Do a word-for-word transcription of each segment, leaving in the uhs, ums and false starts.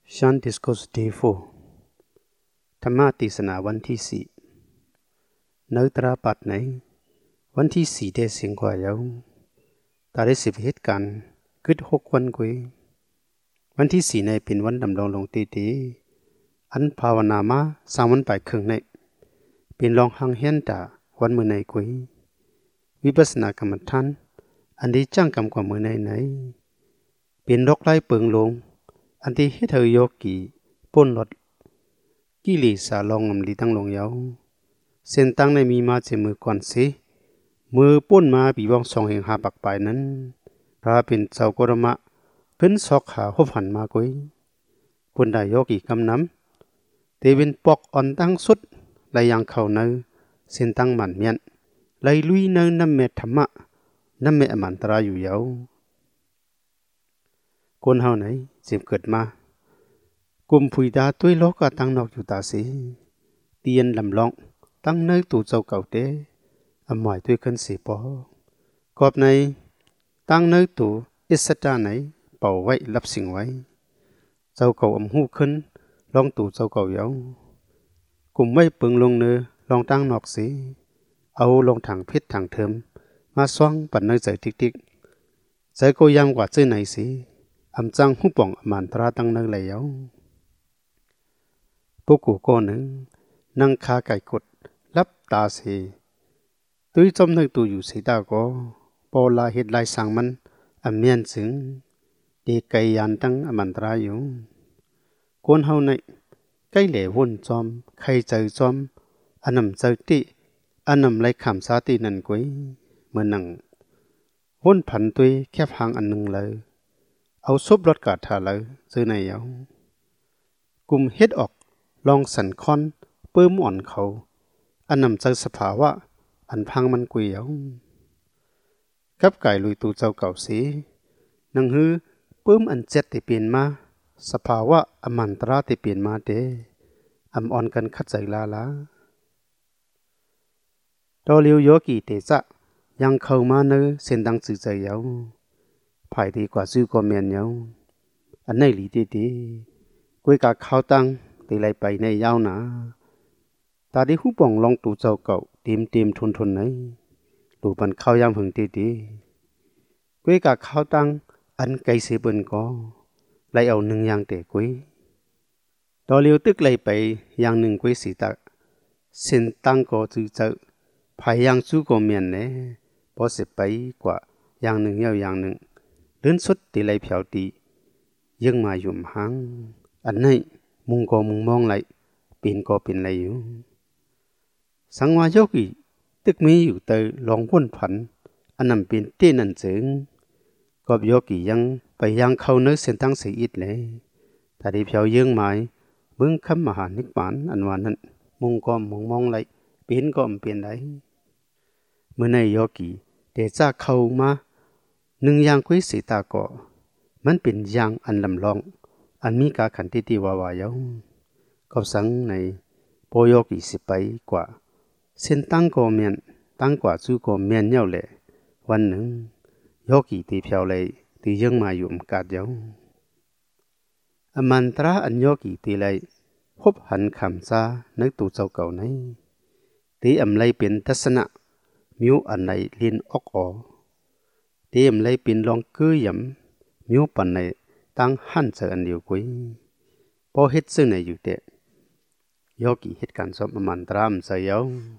Shan Discourse Day four ธรรมเทศนาวันที่สี่เนื้อตราปัดไหนวันที่สี่ได้เสียงกว่าเยาตาได้สิบเหตุการณ์กึดหกวันกุยวันที่สี่ในเป็นวันดำรงลงตีตีอันภาวนามาสามวันไปครึ่งในเป็นรองหังเฮียนตาวันมือในกุยวิปัสสนากรรมฐานอันที่จ้างกรรมกว่ามือในไหนเป็นดอกไล่เปิงลงอันที่เฮ็ดเธอโยกีป้นรถกิเลสาลองอำลีตั้งลงเยาเส้นตั้งในมีมาเจมือก่อนสิมือป้นมาปีวองสองแห่งหาปักปลายนั้นพระเป็นเจ้ากรมะขึ้นซอกขาหบหันมากุยปุ่นได้โยกีกำน้ำเตวินปอกอ่อนตั้งสุดไหลยังเข้าเนื้อเส้นตั้งมันเมียนไหลลุยเนื้อน้ำเม็ดธรรมะน้ำเม็ดอมันตราอยู่เยาคนเฮาไหนเจ็บเกิดมากุมผุยดาต้วยล้อก็ตั้งนอกอยู่ตาสีเตียนลำลองตั้งเนื้อตู่เจ้าเก่าเต้อำหมายต้วยขึ้นสีปอกอบในตั้งเนื้อตู่อิสตาไหนเป่าไว้รับสิ่งไว้เจ้าเก่าอำหูขึ้นลองตู่เจ้าเก่าเยากุมไว้ปึงลงเนื้อลองตั้งนอกสีเอาลงถังพิษถังเทิมมาซ่องปัดเนื้อใจติ๊กๆใจก็ยำกว่าเจ้าไหนสีอำจังหูป่องอมันตราตั้งเนื้อเลยเยาพวกกูก็หนึ่งนั่งคาไก่กดรับตาเสีตุ้ยจอมเนื้อตัวอยู่สีตาก็ปอลาเห็ดลายสังมันอเมียนสึงดีไกยันตั้งอมันตราอยู่คนเฮาในใกล้เหล่วนจอมใครเจอจอมอันนำเจอติอันนำไรขำซาตินันกุยเมื่อนั่งวนผันตุ้ยแคบหางอันหนึ่งเลยเอาซุบรถกาดทาเลยซื้อในเยากุมเฮ็ดออกลองสันคอนเปิ้มอ่อนเขาอันนำเจอสภาวะอันพังมันกุยเยากับไก่ลุยตูเจ้าเก่าสีนังฮือเปิ้มอันเจ็ดที่เปลี่ยนมาสภาวะอมันตราที่เปลี่ยนมาเดอำอ่อนกันขัดใจลาลาดอเลียวโยกีเตจะยังเข้ามาเนอเส้นดังสื่อใจเยาภายดีกว่าซื้อก็เมียนเยาอันในหลีดีดีกุยกาข้าวตังตีไหลไปในยาวหนาตาดีหูป่องลองตู่เจ้าเก่าเต็มเต็มทนทนไหนดูมันข้าวยามหึงดีดีกุยกาข้าวตังอันไกลเสียเบิ่นก็ไหลเอาหนึ่งอย่างเตะกุยดอเลียวตึกไหลไปอย่างหนึ่งกุยสีตาเส้นตั้งก็จื้อเจ้าภายยังสู้ก็เมียนเน่พอเสียไปกว่าอย่างหนึ่งยาวอย่างหนึ่งเดินสุดตีไหลเผียวตียังมาหยุ่มหางอันนี้มุงก็มุงมองไหลเป็นก็เป็นไหลอยู่สังวาโยกีตึกมีอยู่เตยลองพ้นผันอันนั้นเป็นเต้นันเจิงก็โยกียังไปยังเข้าเนื้อเส้นตั้งเสียอิดเลยแต่ที่เผียวยังหมายมึงคำมหานิกปานอันว่านั้นมุงก็มุงมองไหลเป็นก็ไม่เป็นไหลเมื่อในโยกีเดจ้าเข้ามาหนึ่งอย่างคุยสีตาก็มันเป็นอย่างอันลำลองอันมีกาขันติติวาวายงก็สังในโปโยกิสิไปกว่าเส้นตั้งก็เมียนตั้งกว่าจูก็เมียนเย้าเลยวันหนึ่งโยกิตีเพียวเลยตียังมาอยู่มกาดเย้าอมันตราอันโยกิตีเลยพบหันคำซาในตู่เจ้าเก่าในตีอำไลเป็นทัศนะมิวอันไหนลินออกอเตรียมเลยเป็นลองคือยำมิวปันในตั้งหันเจออันเดียวกุยพอเฮ็ดซึ่งในอยู่เตะยอกีเฮ็ดการสอบมันตรามใส่เยา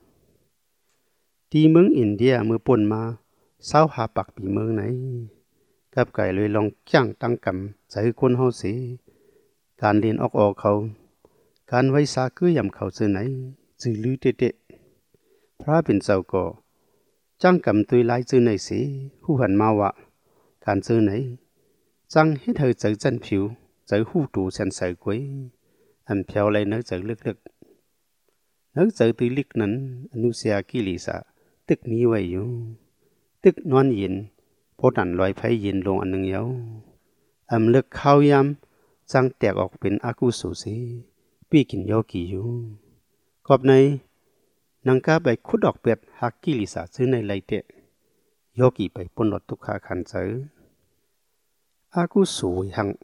ที่เมืองอินเดียเมื่อป่นมาเศร้าหาปักปีเมืองไหนกับไก่เลยลองจ้างตั้งกำใส่คนเฮาสิการเรียนออกออกเขาการไว้สาคือยำเขาเจอไหนจือลือเตะพระเป็นเจ้าก็จ้างกำตุยไล่จื้อไหนสิผู้หันมาว่าการจื้อไหนจังให้เธอเจอจันผิวเจอหูตูแสนใสกวยอันเพียวเลยเนื้อเจอเลึกๆเนื้อเจอตุยลิกนั้นอนุเสียกิลิสาตึกมีไว้อยู่ตึกนอนเย็นพอดันลอยไฟเย็นลงอันหนึ่งเยาอำเลึกข้าวยำจังแตกออกเป็นอากุสุสีปีกินโยกีอยู่กอบในนังกาไปขุดดอกเป็ดหักกิลิสาซื้อในไหลเตะโยกีไปปนรถทุกขาขันเจออากุสูหัง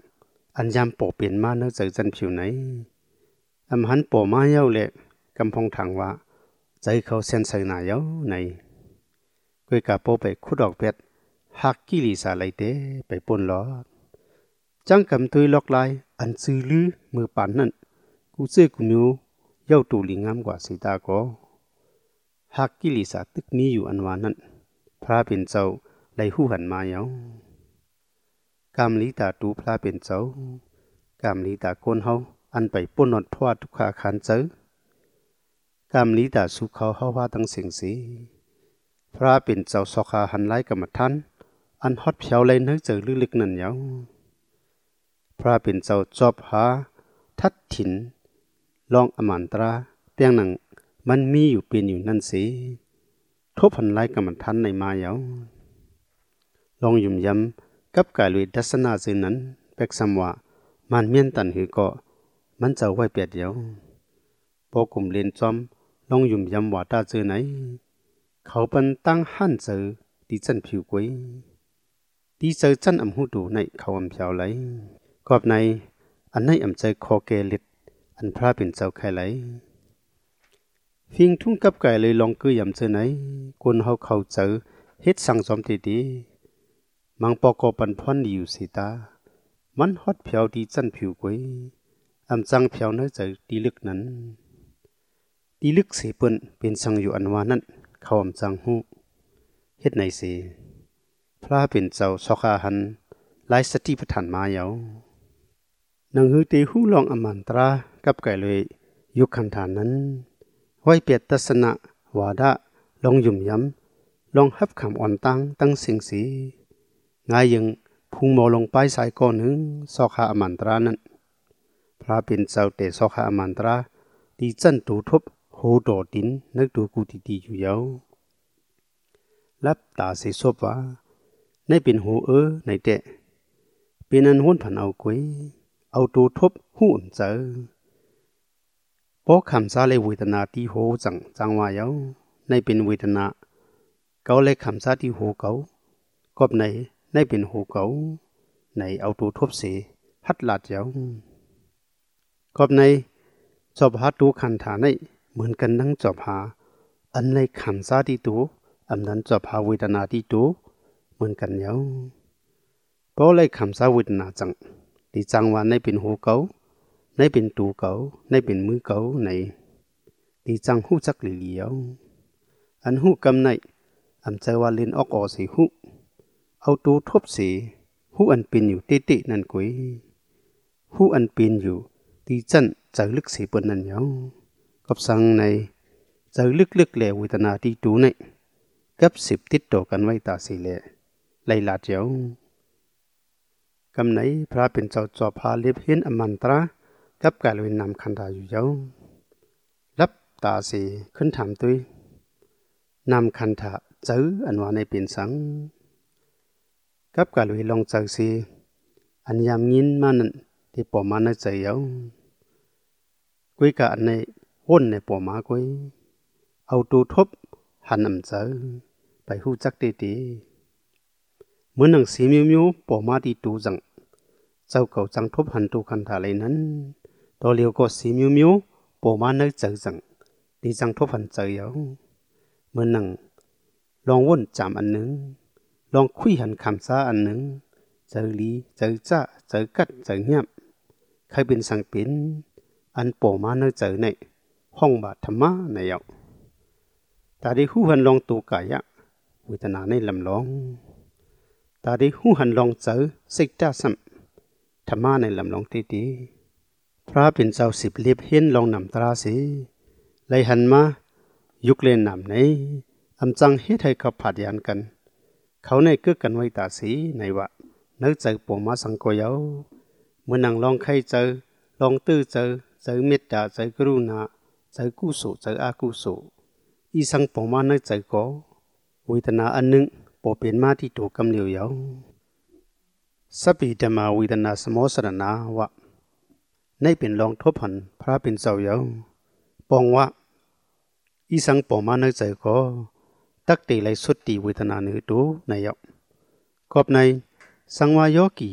อันยามปอเปลี่ยนมาเนื้อใจจันผิวไหนอำหันปอมาเย้าเละกำพงถังว่าใจเขาเส้นใส่หนาเย้าในกุยกาโปไปขุดดอกเป็ดหักกิลิสาไหลเตไปปนล้อจังกำตุยล็อกลายอันซื้อลือมือปานนั่นกูเสื้อกูมิวเย้าตูลิงามกว่าสีตาก็หักกิลิสาตึกมีอยู่อันวานั้นพระเป็นเจ้าไหลหูหันมาเย้ากามลีตาตูพระเป็นเจ้ากามลีตาโคนเฮาอันไปปนนอดพวาทุกขาขันเจอกามลีตาสุเขาเฮาว่าตั้งเสียงสีพระเป็นเจ้าสขาหันไล่กรรมฐานอันฮอดเพียวเลยเนื้อเจอลึกๆนั่นเย้าพระเป็นเจ้าจอบหาทัดถินลองอมันตราเปียงหนังมันมีอยู่เป็นอยู่นั่นสิทบหันไล่กรรมฐานในมาเย้าลองยุ่มย้ำกับกายลุยดัศนาเจนั้นเป็กซ้ำว่ามันเมียนตันหือก็มันจะไว้เปียดเดียวพอกลุ่มเรียนจอมลองยุ่มย้ำว่าตาเจอไหนเขาเป็นตั้งหันเจอดีจันผิวกุ้ยดีเจอจันอำหูดูในเขาอำเพียวไหลกอบในอันในอำใจคอเกลิดอันพระเป็นเจ้าใครไหลฟิงทุ่งกับไก่เลยลองกือยำเจอไหนคนเฮาเขาเจอเฮ็ดสั่งสมทีดีมังปอกอปันพอนอยู่สีตามันฮอดเพียวดีจันผิวกุ้ยอำจังเพียวเนื้อใจดีลึกนั้นดีลึกเสียเปิ้นเป็นสังอยู่อันวานั้นเขาอำจังหูเฮ็ดไหนสิพระเป็นเจ้าสขาหันหลายสติปัฏฐานมาเยานังฮือตีหูลองอมันตรากับไก่เลยยุคคันฐานนั้นไว้เปียดทัศนะวาดะลองยุ่มย้ำลองฮับคำอ่อนตั้งตั้งสิ่งสีงายยังพุงมอลงไปสายก้อนหนึ่งสขาอมันตรานั้นพระเป็นเจ้าเตสขาอมันตราดีจันตูทบโหดอดินนึกดูกูตีดีอยู่เยาลับตาเสียศพว่าในเป็นหูเออในเตะเป็นอันหุ้นผันเอากุยเอาตูทบหูอุ่นเจอพอคำซาเลยเวทนาที่โหจังจังว่าเยาในเป็นเวทนาเกาเลยคำซาที่โหเกากบในในเป็นหูเกาในเอาตูทบเสียฮัดลาดเยากบในจอบหาตูขันฐานในเหมือนกันนั่งจอบหาอันในคำซาที่ตูอำนั้นจอบหาเวทนาที่ตูเหมือนกันเยาเพราะเลยคำซาเวทนาจังที่จังว่าในเป็นหูเกาในเป็นตูเกาในเป็นมือเกาในที่จังหูจักหลีเหลียวอันหูกำในอำใจว่าเล่นออกออสีหูเอาตูทบสีหูอันเป็นอยู่เตะๆนั่นกุยหูอันเป็นอยู่ที่จันใจลึกสีเปิ้นนั่นเยากับสังในใจลึกๆแหลเวทนาที่ตูในกับสิบติดต่อกันไว้ตาสีแหลไล่ลาดเยากำไหนพระเป็นเจ้าจอบพาเลียบเห็นอมันตรากับกาลวินนำคันดาอยู่เยารับตาสีขึ้นถามตุยนำคันถาเจออันว่าในเป็นสังกับกาลวิลองเจอสีอันยามยินมานั่นที่ปอมาในใจเยากุยกะอันในห้นในปอมากุยเอาตูทบหันอำเจอไปหูจักตีตีเหมือนหนังสีมิวมิวปอมาที่ตูจังเจ้าเก่าจังทบหันตูคันถาเลยนั้นตัวเลียวก็สีมิวมิวปอมาเนยเจอจังดีจังทบหันเจอเยาเหมือนหนังลองว่นจามอันหนึ่งลองคุยหันคำซาอันหนึ่งเจอลีเจอจ้าเจอกัดเจอเงียบใครเป็นสังเป็นอันปอมาเนยเจอในห้องบาธรรมะในเยาตาได้หูหันลองตูกายะเวทนาในลำลองตาได้หูหันลองเจอสิกตาสัมธรรมะในลำลองตีตีพระเป็นเจ้าสิบเลียบเห็นลองนำตราสีไลหันมายุกเล่นนำในอำจังเฮ็ดให้เขาผัดยานกันเขาในเกื้อกันไว้ตาสีในวะเนื้อใจปวงมาสังกอยเอาเมื่อนังลองใครเจอลองตื้อเจอเจอเมตตาเจอกรุณาเจอกุศลเจออากุศลอีสังปวงมาเนื้อใจก็เวทนาอันหนึ่งปอเป็นมาที่ตัวกำเหลียวเยาสัพพิธรรมาเวทนาสมอสรณาวะในเป็นลองทบหันพระเป็นเจ้าเยาปองว่าอีสังปองมาเนื้อใจก็ตักเตไหลสุดตีเวทนาเนื้อตัวในเยากอบในสังวายกี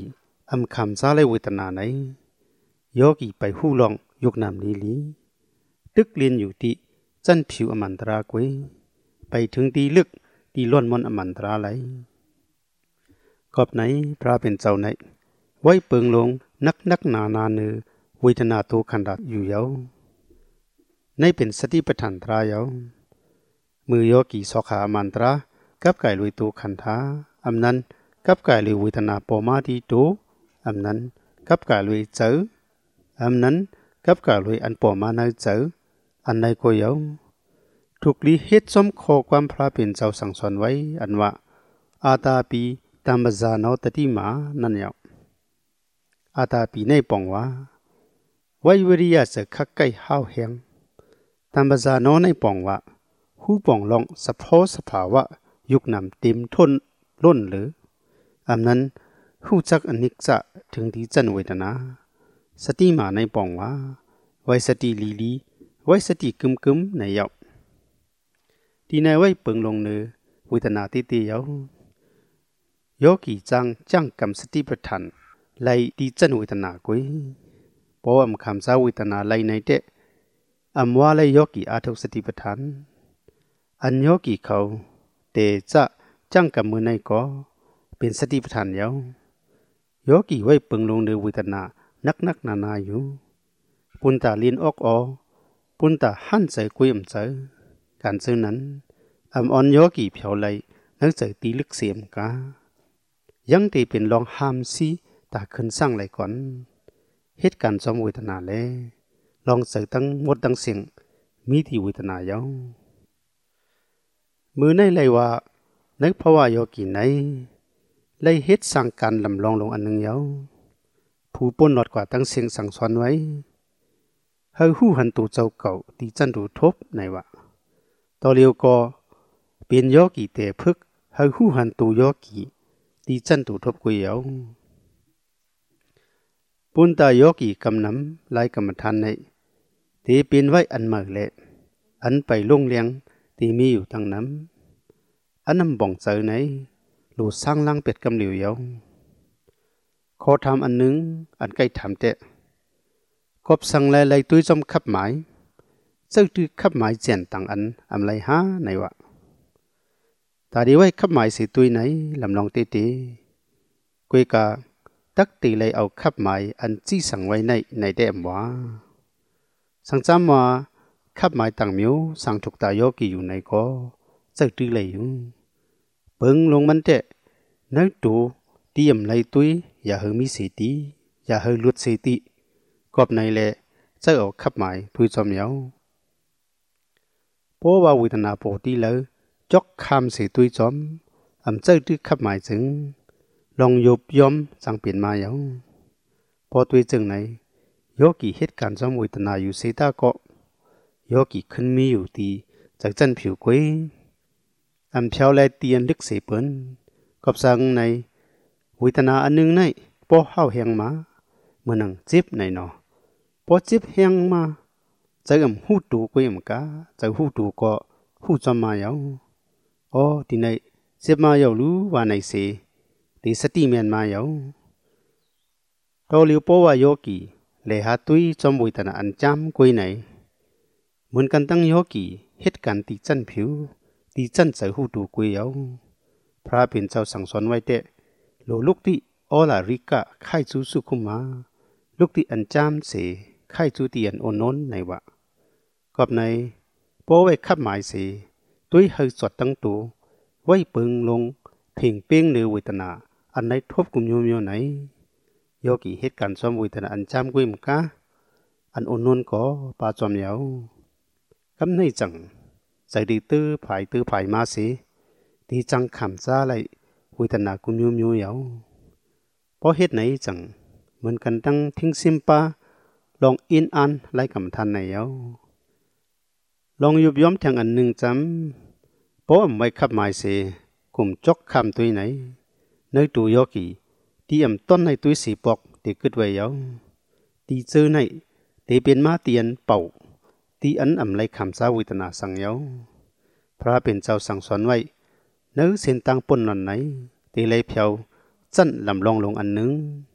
อำคำซาเลยเวทนาไหนโยกีไปหู้ลองยกนำลีลีตึกเรียนอยู่ที่จันผิวอมันตรากวยไปถึงตีลึกตีล้วนมนอมันตราไหลกอบไหนพระเป็นเจ้าไหนไว้เปิงลงนักนักนานาเนือเวทนาตัวขันดัดอยู่เยาในเป็นสติปัฏฐานตรายเยามือโยกีสอขาอมันตรากับไก่ลุยตัวขันธาอำนั้นกับไก่ลุยเวทนาปอมาที่ตัวอำนั้นกับไก่ลุยเจออำนั้นกับไก่ลุยอันปอมาในเจออันใดก็เยาถูกลีเฮ็ดสมโคความพระเป็นเจ้าสั่งสอนไว้อันว่าอาตาปีตามบจานอตติมานั่นเยาอาตาปีในปองว่าไว้วิริยะจะคักไก่ห้าวแหงตามบจานอในปองว่าหูปองลองสะโพสภาวะยุคนำเต็มทนล้นหรืออำนั้นหูจักอนิจจะถึงที่จันเวทนาสติมาในปองว่าไว้สติลีลีไว้สติกึมกึมในเยาที่ในไว้เปิงลงเนือเวทนาติติเยาโยกีจังจังกำสติปัฏฐานไล่ที่จันเวทนากุยเพราะอำคำสาเวทนาไล่ในเดอำว่าไล่โยกีอาทุสติปัฏฐานอันโยกีเขาเตจะจังกำมือในก็เป็นสติปัฏฐานเยาโยกีไว้เปิงลงเนือเวทนานักนักนานาอยู่ปุนตาลินออกออปุนตาหันใจกุยอำเจอการซื้อนั้นอำอ่อนโยกีเผาไล่นักใจตีลึกเสียมกายังตีเป็นลองหามซีตาขึ้นสร้างไหลก่อนเหตุการณ์สมเวทนาแลลองเสือตั้งหมดตั้งเสียงมีที่เวทนาเย้ามือในไหลว่านึกภาวะโยกีไหนไหลเหตุสร้างการลำลองลงอันหนึ่งเย้าผู้ป้นหลอดกว่าตั้งเสียงสั่งสอนไว้เฮาหู้หันตูเจ้าเก่าตีจันดูทบในว่าต่อเลียวก็เป็นโยกีเตะพึกเฮาหู้หันตูโยกีตีจันตูทบกุยเยาปุนตาโยกีกำนำลายกรรมฐานในตีเป็นไว้อันเมื่อเละอันไปลงเลี้ยงตีมีอยู่ตั้งน้ำอันนำบ่องเจอในหลูสร้างล่างเป็ดกำเหลียวเยาขอทำอันหนึ่งอันใกล้ทำเตะกบสั่งลายลายตุ้ยจอมขับหมายเจ้าตุ้ยขับหมายเจียนต่างอันอำไรหาในวะตาดีไว้ขับหมายสีตุ้ยไหนลำลองเตเตกุยกาตักตีเลยเอาขับหมายอันจี้สั่งไว้ในในแดมว่าสั่งจำว่าขับหมายต่างมิวสั่งถูกตาโยกีอยู่ในก็เจ้าตุ้ยเลยอยู่เปิงลงมันเตะนักดูตีอำไรตุ้ยอย่าเฮมีสีตีอย่าเฮลุดสีตีกอบในแลเจ้าเอาขับหมายทุยจอมเยาเพราะว่าเวทนาปกติแล้วจอกคำเสียตุยจอมอำเจ้าตื้อขับหมายถึงลองยบยอมสั่งเปลี่ยนมาเยาพอตุยจึงไหนโยกีเหตุการณ์จอมเวทนาอยู่เสตาก็โยกีขึ้นมีอยู่ตีจากจันผิวกุ้ยอำเพียวแลเตียนลึกเสียเปิ้นกับสั่งในเวทนาอันหนึ่งในพอเข้าแหงมาเมื่อนังจิบในนอพอจิบแหงมาจะอำหูตูกุ้ยอำกาจะหูตูก็หูจอมมาเยาอ๋อที่ไหนเจ็บมาเยารู้ว่าไหนเสตีสติเมียนมาเยาตอเลียวปว่าโยกีเลหาตุยจอมเวทนาอันจำกุยไหนเหมือนกันตั้งโยกีเหตุการณ์ตีจันผิวตีจันใส่หูตูกุยเยาพระเป็นเจ้าสั่งสอนไว้เตะโลลุกที่ออลาริกะไข่จูสุคุมาลุกที่อันจำเสไข่จูตีอันโอนนในวะกับในปอไว้ขับหมายเสตุยเฮยสดตั้งตัวไว้เปิงลงเพ่งเป้งเนือเวทนาอันไหนทบกุมโยมโยไหนโยกีเหตุการณ์สมเวทนาอันจำกุยมกะอันโอนนก็ปาจอมเยาคำในจังใจดีตื้อผายตื้อผายมาเสที่จังขำซาไหลเวทนากุมโยมโยเยาเพราะเหตุไหนจังเหมือนกันตั้งทิ้งซิมปาลองอินอันไล่กำทันในเยาลองยุบย้อมแทงอันหนึ่งจำเพราะไม่ขับหมายเสกลุ่มจกคำตัวไหนในตัวโยกีที่อำต้นในตัวสีปอกที่กึดไว้เยาที่เจอในที่เป็นมาเตียนเป่าที่อันอำไล่คำสาวิตนาสั่งเยาพระเป็นเจ้าสั่งสอนไว้เนื้อเส้นตังปนหล่อนไหนที่ไล่เพียวจั่นลำลองลงอันหนึ่ง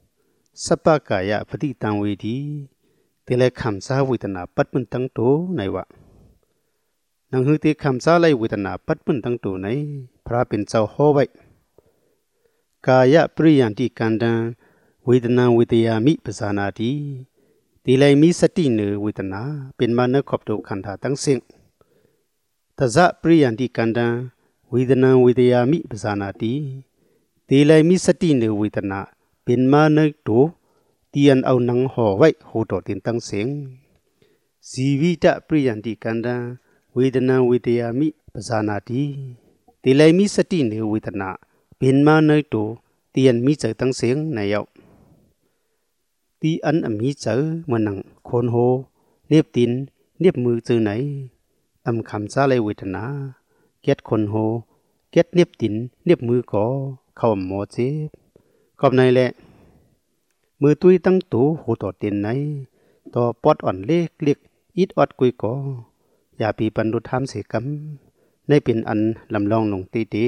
สัพพกายะปฏิตังเวทีเตลัยคำสาวิตนาปัดปุ่นตั้งโตในวะนังหือเตคำสาไลวิตนาปัดปุ่นตั้งโตในพระเป็นเจ้าโฮไว้กายะปริยันติกันดังเวทนาวิทยามิปสานาทีเตลัยมีสติเนเวทนาเป็นมาเนขอบโตขันธาตั้งเสียงตาจะปริยันติกันดังเวทนาวิทยามิปสานาทีเตลัยมีสติเนเวทนาเป็นมาเนโตเตียนเอาหนังห่อไว้โหดตินตั้งเสียงสีวิตะปริยันติกันดาเวทนาวิทยามิปสานาทีเตลัยมีสติเนเวทนาเป็นมาเนโตเตียนมีเจอตั้งเสียงในเยาตีอันอมีเจอมันหนังโคนโหเนียบตินเนียบมือเจอไหนอำคำซาเลยเวทนาเก็ดคนโหเก็ดเนียบตินเนียบมือก่อเข้าหมอเจ็บกอบในแหละมือตุยตั้งตูหูต่อเตียนไหนต่อปอดอ่อนเล็กเล็กอิดอดกุยก่ออย่าปีปันดุทามเสกำในเป็นอันลำลองลงตีตี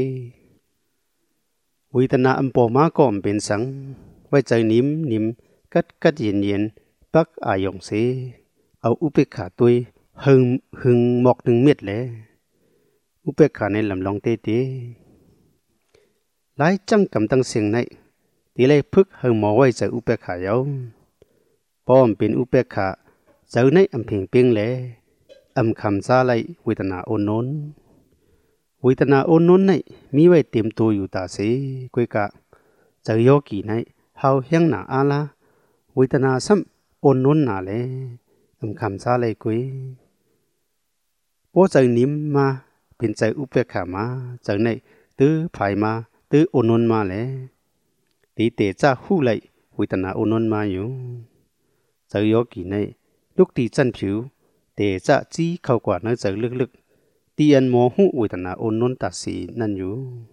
วิตนาอัมโปมาก็อมเป็นสังไว้ใจนิ่มนิ่มกัดกัดเย็นเย็นปักอายองเสเอาอุเปกขาตุยหึงหึงหมอกหนึ่งเม็ดแหละอุเปกขาในลำลองตีตีหลายจังกำตั้งเสียงในตีเลยพึกหึงหมอไว้ใจอุเปกขาเยาป้อมเป็นอุเปกขาเจ้าในอำเพียงเปียงแหละอำคำซาไลวิตนาโอนนวิตนาโอนนในมีไว้เต็มตัวอยู่ตาเสกุยกะเจอโยกีในเฮาเฮียงหนาอาลาวิตนาซ้ำโอนนนาเลยอำคำซาไลกุยโปใจนิ่มมาเป็นใจอุเปกขามาเจอในตื้อภายมาตื้อโอนนมาเลยตีเตจ้าหู้ไลวิตนาโอนนมาอยู่เจอโยกีในลูกตีจันผิวเตจะจี้เข้ากว่าเนื้อเจอลึกๆตีอันโมหูวิตนาโอนนตัดสีนั่นอยู่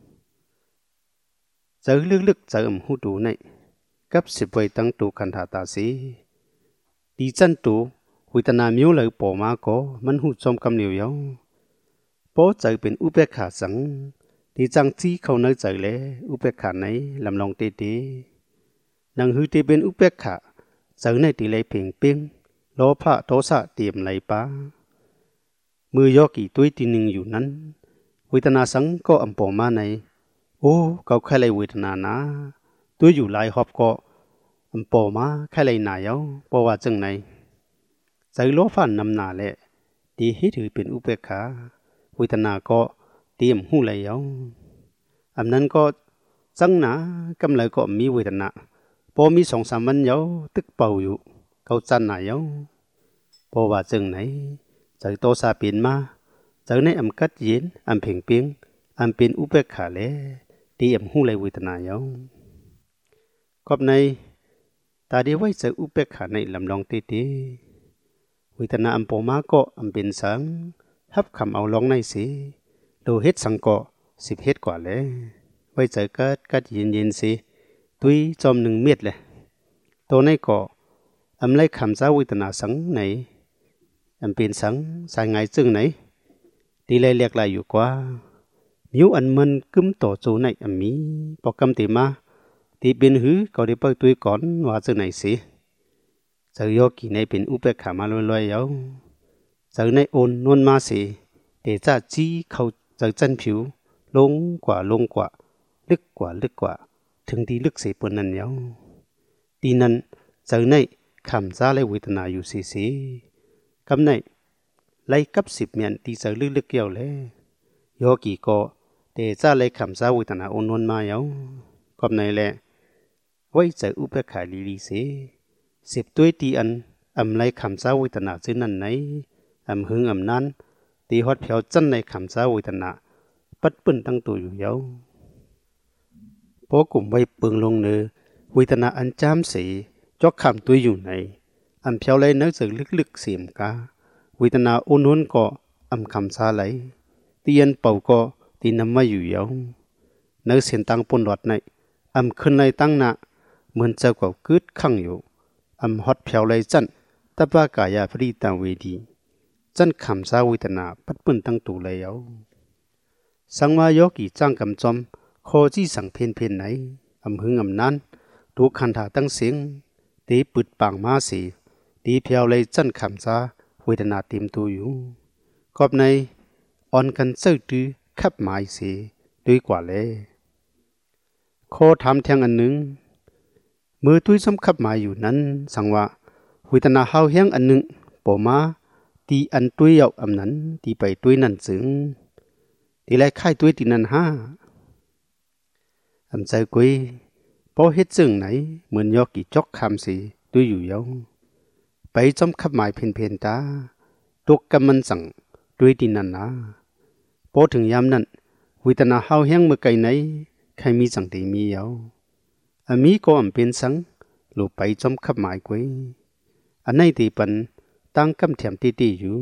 เจอลึกๆเจออมหูดูในกับสิบไว้ตั้งตูคันธาตาสีตีจันตูวิตนามิวเลยปอมาก็มันหูจอมกำเหนียวยาวปอเจอเป็นอุเบกขาสังตีจังจี้เข้าเนื้อเจอเลยอุเบกขาในลำลองเตเตนังหือเตเป็นอุเบกขาเจอในตีเลยเพ่งเป้งโลภะโทสะเตรียมไหลปามือยอกี่ตุ้ยตีหนึ่งอยู่นั้นเวทนาสังก็อำปอมาในโอ้เก่าแค่ไรเวทนานะตุ้ยอยู่หลายหอบก็อำปอมาแค่ไรหนายเอาเพราะว่าจังไหนใจโลภะนำหนาแหละตีให้ถือเป็นอุเบกขาเวทนาก็เตรียมหูไหลเอาอันนั้นก็จังหนากำไรก็มีเวทนาพอมีสองสามวันเยาตึกเป่าอยู่เขาจันหนายเอาเพราะว่าจังไหนใจโตซาเปลี่ยนมาใจในอำกัดเย็นอำเพ่งเปียงอำเป็นอุเบกขาแลที่อำหูไหลเวทนาเยาก็ในตาเดียวไว้ใจอุเบกขาในลำลองเตเตเวทนาอำปอมาก็อำเป็นสังทับคำเอาลองในสิโลเฮ็ดสังก็สิบเฮ็ดกว่าแลไว้ใจกัดกัดเย็นเย็นสิตุยจอมหนึ่งเม็ดเลยตัวในก็อำไลคำสาวิตนาสังไหนอำเป็นสังสายไงจึงไหนตีเลยเรียกลายอยู่กว่ามิวอันมันกึมต่อจูในอำมีปอกกำตีมาตีเป็นหือก็ได้เปิดตัวก่อนว่าจึงไหนสิเจอโยกีในเป็นอุเบกขามาลอยๆเยาเจอในโอนนวลมาสิเตจ้าจี้เขาเจอจันผิวลงกว่าลงกว่าลึกกว่าลึกกว่าถึงที่ลึกเสียปนนั้นเยาตีนั้นเจอในคำซาเลยเวทนาอยู่สีสีคำในไล่กับสิบเมียนตีเจอลึกๆเกี่ยวเลยโยกีก็เตจ้าเลยคำซาเวทนาโอนนวลมาเยาคำในแหละไว้เจออุเบกขาลีลีเสสิบตัวตีอันอำไล่คำซาเวทนาซึ่งนั้นไหนอำหึงอำนั้นตีฮอดเพียวจันในคำซาเวทนาปัดปื้นตั้งตัวอยู่เยาพอกลุ่มไว้เปิงลงเนือเวทนาอันจามสีจอกคำตัวอยู่ในอำเพียวเลยเนื้อเสือลึกๆเสียมกาเวทนาโอนวนก็อำคำซาไหลเตียนเป่าก็ตีนำมาอยู่เยาเนื้อเสียนตังปนหลอดในอำขึ้นในตั้งหน้าเหมือนเจ้าก็กึดขังอยู่อำฮอดเพียวเลยจันตะปากายาพรีตังเวดีจันคำซาเวทนาปัดปื้นตั้งตัวเลยเยาสังวายกีจ้างกำจอมโคจี้สั่งเพนเพนไหนอำหึงอำนั้นโดดูคันถาตั้งเสียงตีปึดปางมาสีตีเพียวเลยจันขำซาเวทนาเต็มตัวอยู่กอบในอ่อนกันเจ้าดื้อขับหมายสีด้วยกว่าเลยโคทำแทงอันหนึ่งมือตุ้ยซ้ำขับหมายอยู่นั้นสังว่าเวทนาเฮาเฮียงอันหนึ่งปอมาตีอันตุ้ยเอาอำนั้นตีไปตุ้ยนั่นจึงตีไล่ค่ายตุ้ยตีนั่นห้าอำใจกุยพอเฮ็ดจึงไหนเหมือนยอกี่จอกคำสีตุ้ยอยู่ยาวไปจอมขับหมายเพนเพนตาตุกกำมันสั่งด้วยตีนั่นนะพอถึงยามนั้นวิตนาเฮาเฮียงเมื่อไกลไหนใครมีสั่งตีมียาวอามีก็อำเป็นสังหลุไปจอมขับหมายกุยอันไหนตีปันตั้งกำเทียมตีตีอยู่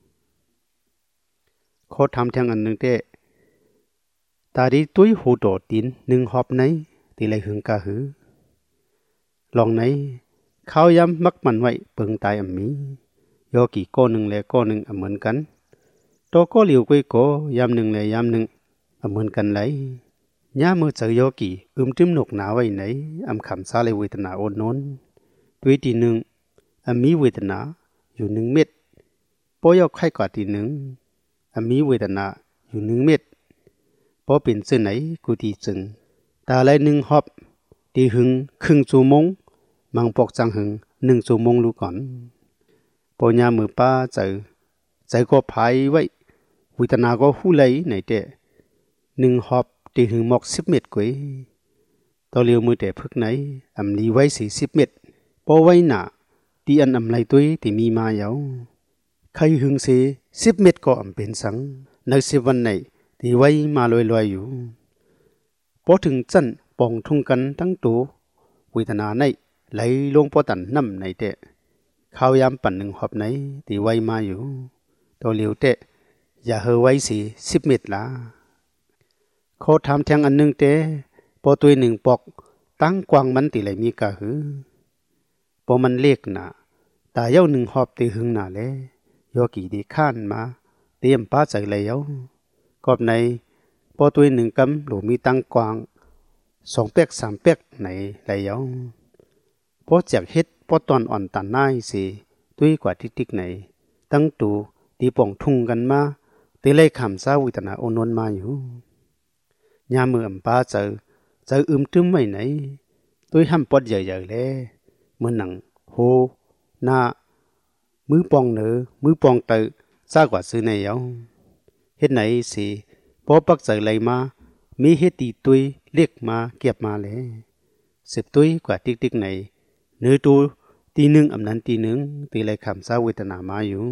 ขอทำแทงอันหนึ่งเตะตาดีตุ้ยหูโดดดินหนึ่งหอบไหนตีเลยหึงกะหือลองไหนข้าวยำมักมันไว้เปิงตายอ่ำมีโยกี่ก้อนหนึ่งและก้อนหนึ่งเหมือนกันโตก็เหลียวกุยโกยำหนึ่งและยำหนึ่งเหมือนกันเลยย่ามือเจอโยกี่อึมจิ้มหนกหนาไว้ไหนอำคำซาเลยเวทนาโอนน้นด้วยทีหนึ่งอมีเวทนาอยู่หนึ่งเม็ดพอยกไข่กว่าทีหนึ่งอมีเวทนาอยู่หนึ่งเม็ดพอเป็นเส้นไหนกูทีจึงตาเลยหนึ่งหอบตีหึงครึ่งชั่วโมงมังปอกจังหึงหนึ่งชั่วโมงรู้ก่อนปอยามือป้าเจอใจก็พายไว้เวทนาก็หู้เลยไหนเตะหนึ่งหอบตีหึงหมอกสิบเม็ดกุยต่อเลี้ยวมือแต่พึกไหนอำลีไว้สี่สิบเม็ดพอไว้หนาตีอันอำไรตุ้ยที่มีมาเยาใครหึงเสสิบเม็ดก็อำเป็นสังในสิบวันไหนที่ไว้มาลอยๆอยู่พอถึงจันปองทุ่งกันทั้งตัวเวทนาในไหลลงพอตันน้ำในเตะข้าวยามปั่นหนึ่งหอบไหนที่ไว้มาอยู่ตัวเหลียวเตะอย่าเฮอไว้สีสิบเม็ดละเขาทำแทงอันหนึ่งเตะพอตัวหนึ่งปอกตั้งกวางมันตีไหลมีกะหือพอมันเล็กหนาตาเย้าหนึ่งหอบตีหึงหนาเลยโยกี่ดีข้านมาเตรียมป้าใจเลยเย้ากอบในพอตัวหนึ่งกำหลูมีตั้งกวางสองเป๊กสามเป๊กไหนเลยเย้าพอจากเฮ็ดพอตอนอ่อนตันน่ายสิตุ้ยกว่าทิติกไหนตั้งตูตีป่องทุ่งกันมาตีไล่ขำซาวิตนาโอนนมาอยู่ยามมืออำป้าเจอเจออึมตึมไว้ไหนตุ้ยห้ำปอดใหญ่ๆเลยเมื่อหนังโหหน้ามือปองเนอมือปองเตอซากว่าซื้อในเย้าเฮ็ดไหนสิพอปักใจไหลมามีเฮ็ดตีตุยเรียกมาเก็บมาเลยสิบตุยกว่าติ๊กติ๊กไหนเนื้อตูตีหนึ่งอำนั้นตีหนึ่งตีไหลคำซาเวทนามาอยู่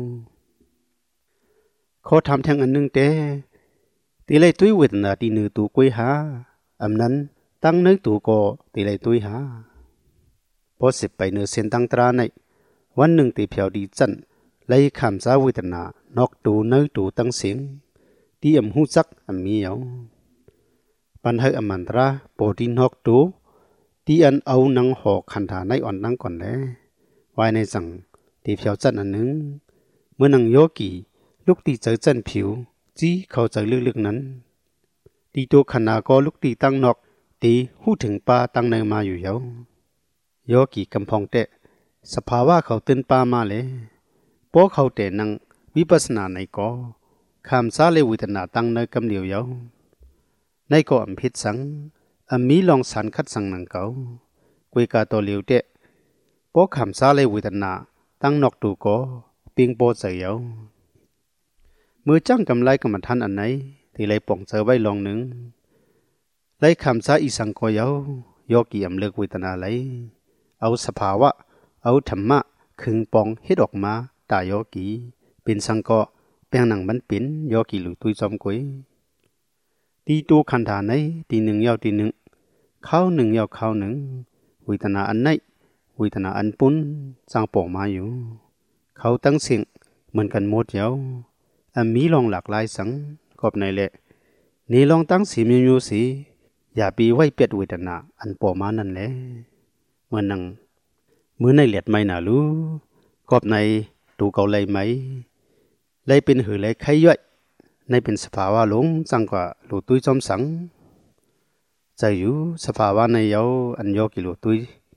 เขาทำแทงอันหนึ่งเต้ตีไหลตุยเวทนาตีหนึ่งตูกุยหาอำนั้นตั้งเนื้อตูก็ตีไหลตุยหาพอสิบไปเนื้อเส้นตั้งตราในวันหนึ่งตีเพียวดีจันไหลคำซาเวทนานอกตูเนื้อตูตั้งเสียงที่อำหูจักอำมีเอาปันให้อมันตราโปรตีนอกตูที่อันเอานังหอกขันธาในอ่อนนังก่อนแล้วไว้ในสั่งตีเพียวจันอันหนึ่งเมื่อนังโยกีลูกตีเจอจันผิวจี้เขาเจอลึกๆนั้นตีตัวขนาก็ลูกตีตั้งนอกตีหู้ถึงปลาตั้งในมาอยู่เยาโยกีกำพองเตะสภาวะเขาตื่นปลามาเลยพวกเขาเตะนังวิปัสสนาในก็คำซาเลวิตนาตั้งในกำเดียวเยาในก็อำพิษสังอมีลองสันคัดสังนังเก่ากุยกาตัวเหลียวเตะพวกคำซาเลวิตนาตั้งนอกตูก็ปิงโปเสียว มือจ้างกำไรกรรมฐานอันไหนที่เลยป่องเจอไว้ลองหนึ่งเลยคำซาอีสังก็เยาโยกีอำเลิกเวทนาไหลเอาสภาวะเอาธรรมะคึงปองเฮ็ดออกมาตาโยกีเป็นสังก็แปลงหนังมันเป็นโยกีหลุตุยจอมกุยตีตัวขันธาไหนตีหนึ่งเยาตีหนึ่งเข้าหนึ่งเยาเข้าหนึ่งเวทนาอันไหนเวทนาอันปุ้นสร้างป่องมาอยู่เขาตั้งเสียงเหมือนกันหมดเยาอันมีลองหลากหลายสังกอบในแหละนี่ลองตั้งสีมีอยู่สีอย่าปีไว้เปียดเวทนาอันป่อมานั่นแหละเมื่อนังมือในเหลียดไม่น่ารู้กอบในตูเกาเลยไหมเลยเป็นหือเลยไขย่อยในเป็นสภาวะหลงจังกว่าหลุตุยจอมสังใจอยู่สภาวะในเยาอันโยกิหลุตุย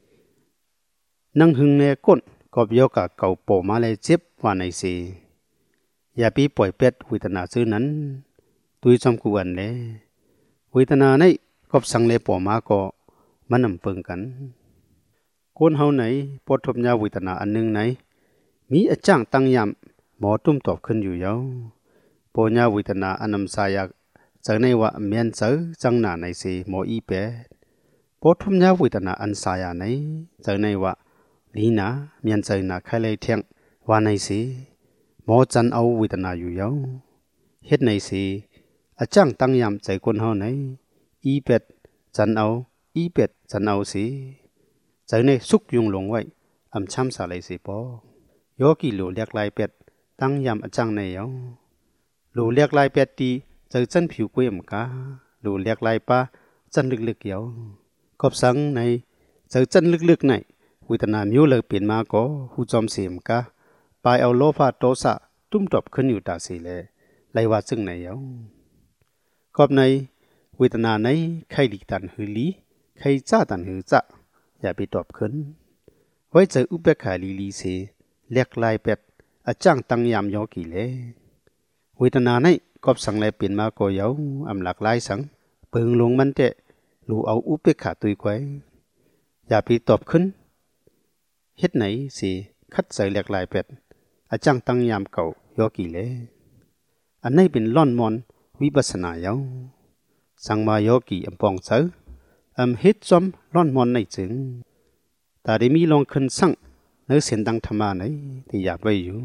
นั่งหึงเนก้นกอบยกกะเก่าโปมาเลยเจ็บว่าในสิอย่าปีปล่อยเป็ดเวทนาซื้อนั้นตุยจอมกวนเลยเวทนาในกอบสังเลปอมาก็มันนำเปิงกันคนเฮาไหนปฐมยาเวทนาอันหนึ่งไหนมีอาจารย์ตั้งยำหมอตุ้มตอบขึ้นอยู่ยาวปญาเวทนาอันนำสายากจากในว่าเมียนเจอจังหนาในสิหมออีเปปฐมยาเวทนาอันสายาในจากในว่าลีนาเมียนเจอหนาใครเลยเทียงว่าในสิหมอจันเอาเวทนาอยู่ยาวเฮ็ดในสิอาจารย์ตั้งยำใจคนเฮาไหนอีเป็ดจันเอาอีเป็ดจันเอาสิใจในสุกยุงหลงไว้อำช้ำสาเลยสิปอยอกิโลเรียกลายเป็ดตั้งยำอาจารย์ในยาวโลเรียกลายเป็ดตีเจอจันผิวกุ้ยมกาโลเรียกลายป้าจันลึกๆเยาวกอบสังในเจอจันลึกๆในเวทนามิวเลยเปลี่ยนมาก็หูจอมเสียมกาไปเอาโลภะโทสะตุ้มตบขึ้นอยู่ตาสีเลยไลว่าซึ่งในยาวกอบในเวทนาในใครดีตันหือลีใครจ้าตันหือจ้าอย่าไปตอบขึ้นไว้เจออุเบกขาลีลีเสเรียกลายเป็ดอาจารย์ตั้งยามยอกี่เลยเวทนาในกอบสังเลยเปลี่ยนมาก็ยาวอำหลักลายสังเปิงลงมันเตะรู้เอาอุเบกขาตุยไว้อย่าไปตอบขึ้นเฮ็ดไหนสิคัดใส่เรียกลายเป็ดอาจารย์ตั้งยามเก่ายอกี่เลยอันนี้เป็นล่อนมอนวิปัสสนายาวสังมายอกี่อำปองเสืออำเฮ็ดจอมล่อนมอนในจึงแต่ได้มีลองขึ้นสั่งเนื้อเสียงดังธรรมะไหนที่อยากไว้อยู่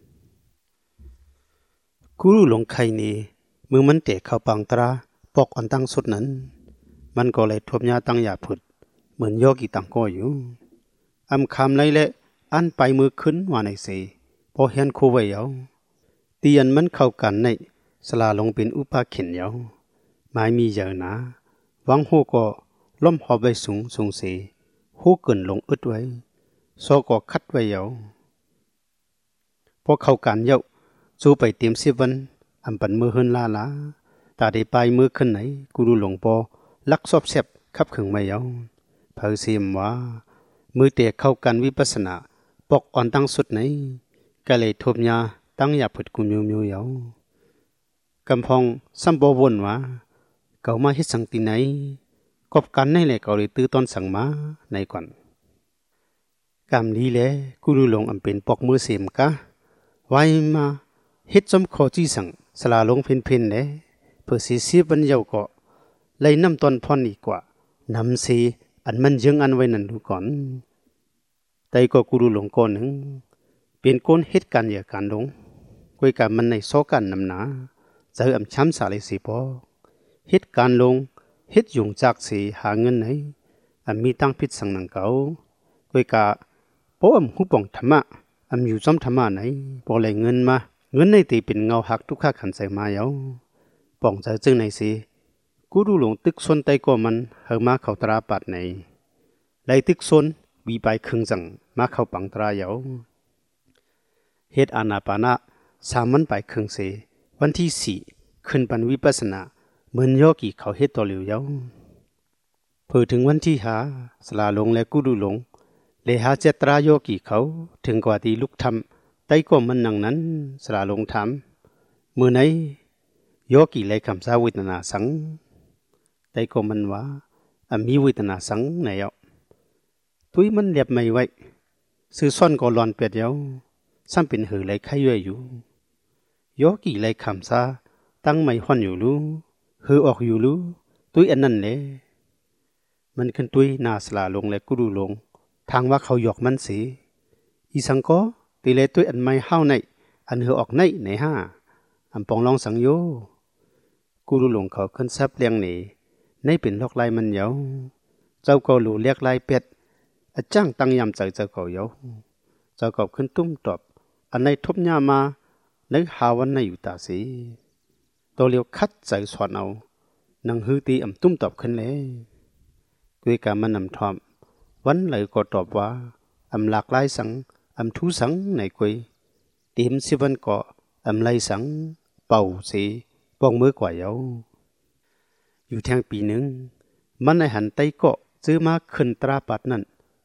กูรู้ลงใครนี่มือมันเตะเข้าปังตราปอกอันตั้งสุดนั้นมันก็เลยทบยาตั้งยาผุดเหมือนโยกีตั้งก็อยู่อำคำเลยแหละอันไปมือขึ้นว่าในเสพอเห็นคู่ไว้ยาวเตียนมันเข้ากันในสลาลงเป็นอุปาเข็นยาวหมายมีเยอะนะวังหูก็ล้มหอบไว้สูงสูงเสหูเกินลงอึดไว้โซก็คัดไว้ยาวพอเข้ากันเยาจูไปเตรียมสิบวันอำปันมือเฮินลาลาตาได้ไปมือขึ้นไหนกูรู้หลงปอลักซอบเสบขับขึงไม่ยาวเผอเสียมว่ามือเตะเข้ากันวิปัสสนาปอกอ่อนตั้งสุดไหนก็เลยทบยาตั้งยาผุดกุมิวมิวยาวกำพองซ้ำบวนว่าเก่ามาเฮ็ดสังติไหนกบกันในแหละเกาเลยตื้อตอนสั่งมาในก่อนกำลีแลกูรู้หลงอำเป็นปอกมือเสียมกะไว้มาเฮ็ดจอมขอจี้สั่งสลาลงเพ่นๆแลเพื่อสิเสียบันเยาก็ไล่น้ำตอนพรอีกกว่านำสิอันมันยังอันไว้นั่นดูก่อนแต่ก็กูรู้หลงก่อนหนึ่งเป็นคนเฮ็ดการอย่าการลงกุยกันมันในโซกันนำหนาเจออำช้ำสาเลยสิพอเฮ็ดการลงเฮ็ดยุงจากสิหาเงินไหนอันมีตั้งพิษสังนังเก่ากุยกะโปอำหุป่องธรรมะอำอยู่จอมธรรมะไหนพอเลยเงินมาเงินในตีเป็นเงาหักทุกข้าขันใส่มาเยาป่องเจอจึงไหนสิกูรู้หลงตึกซนไตก็มันเฮามาเข้าตราปัดไหนไล่ตึกซนวีไปครึ่งจังมาเข้าปังตราเยาเฮ็ดอานาปานะสามวันไปครึ่งเสวันที่สี่ขึ้นปันวิปัสสนาเหมือนโยกีเขาเฮ็ดต่อเหลียวเยาเพื่อถึงวันที่หาสลาลงและกูรู้หลงเลหาเจตราโยกีเขาถึงกว่าที่ลุกทำไต้ก็มันนังนั้นสลาลงถามมือไหนโยกีเลยคำสาวิตนาสังไต้ก็มันว่าอมีวิตนาสังไหนเอาตุยมันเรียบไม่ไว้ซื้อซ่อนก็หลอนเป็ดเยาซ้ำเป็นหือเลยไข่ย่อยอยู่โยกีเลยคำสาตั้งไม่ห่อนอยู่รู้หือออกอยู่รู้ตุยอันนั้นเลยมันขึ้นตุยนาสลาลงและกูรู้ลงทางว่าเขาหยอกมันสีอีสังก็ตีเลยตุยอันไม่ห้าวในอันหือออกในในห้าอันปองลองสังโยกูรู้ลงเขาขึ้นซับเลียงนี่ในเป็นลอกลายมันเยาเจ้าก็รู้เรียกลายเป็ดอาจ้างตั้งยำใจเจ้าเขาเยาเจ้าก็ขึ้นตุ้มตอบอันในทบยามาในหาวันในอยู่ตาสีตัวเลียวคัดใจสอนเอานังฮือตีอ่ำตุ้มตอบขึ้นเลยกุยกามันนำทอมวันเลยก็ตอบว่าอำหลากหลายสังอำทูสังในกุยเตรียมสิวันก็อำไลสังเป่าสีป้องมือกว่าเยาอยู่แทงปีหนึ่งมันในหันไตก็ซื้อมาขึ้นตราปัดนั่น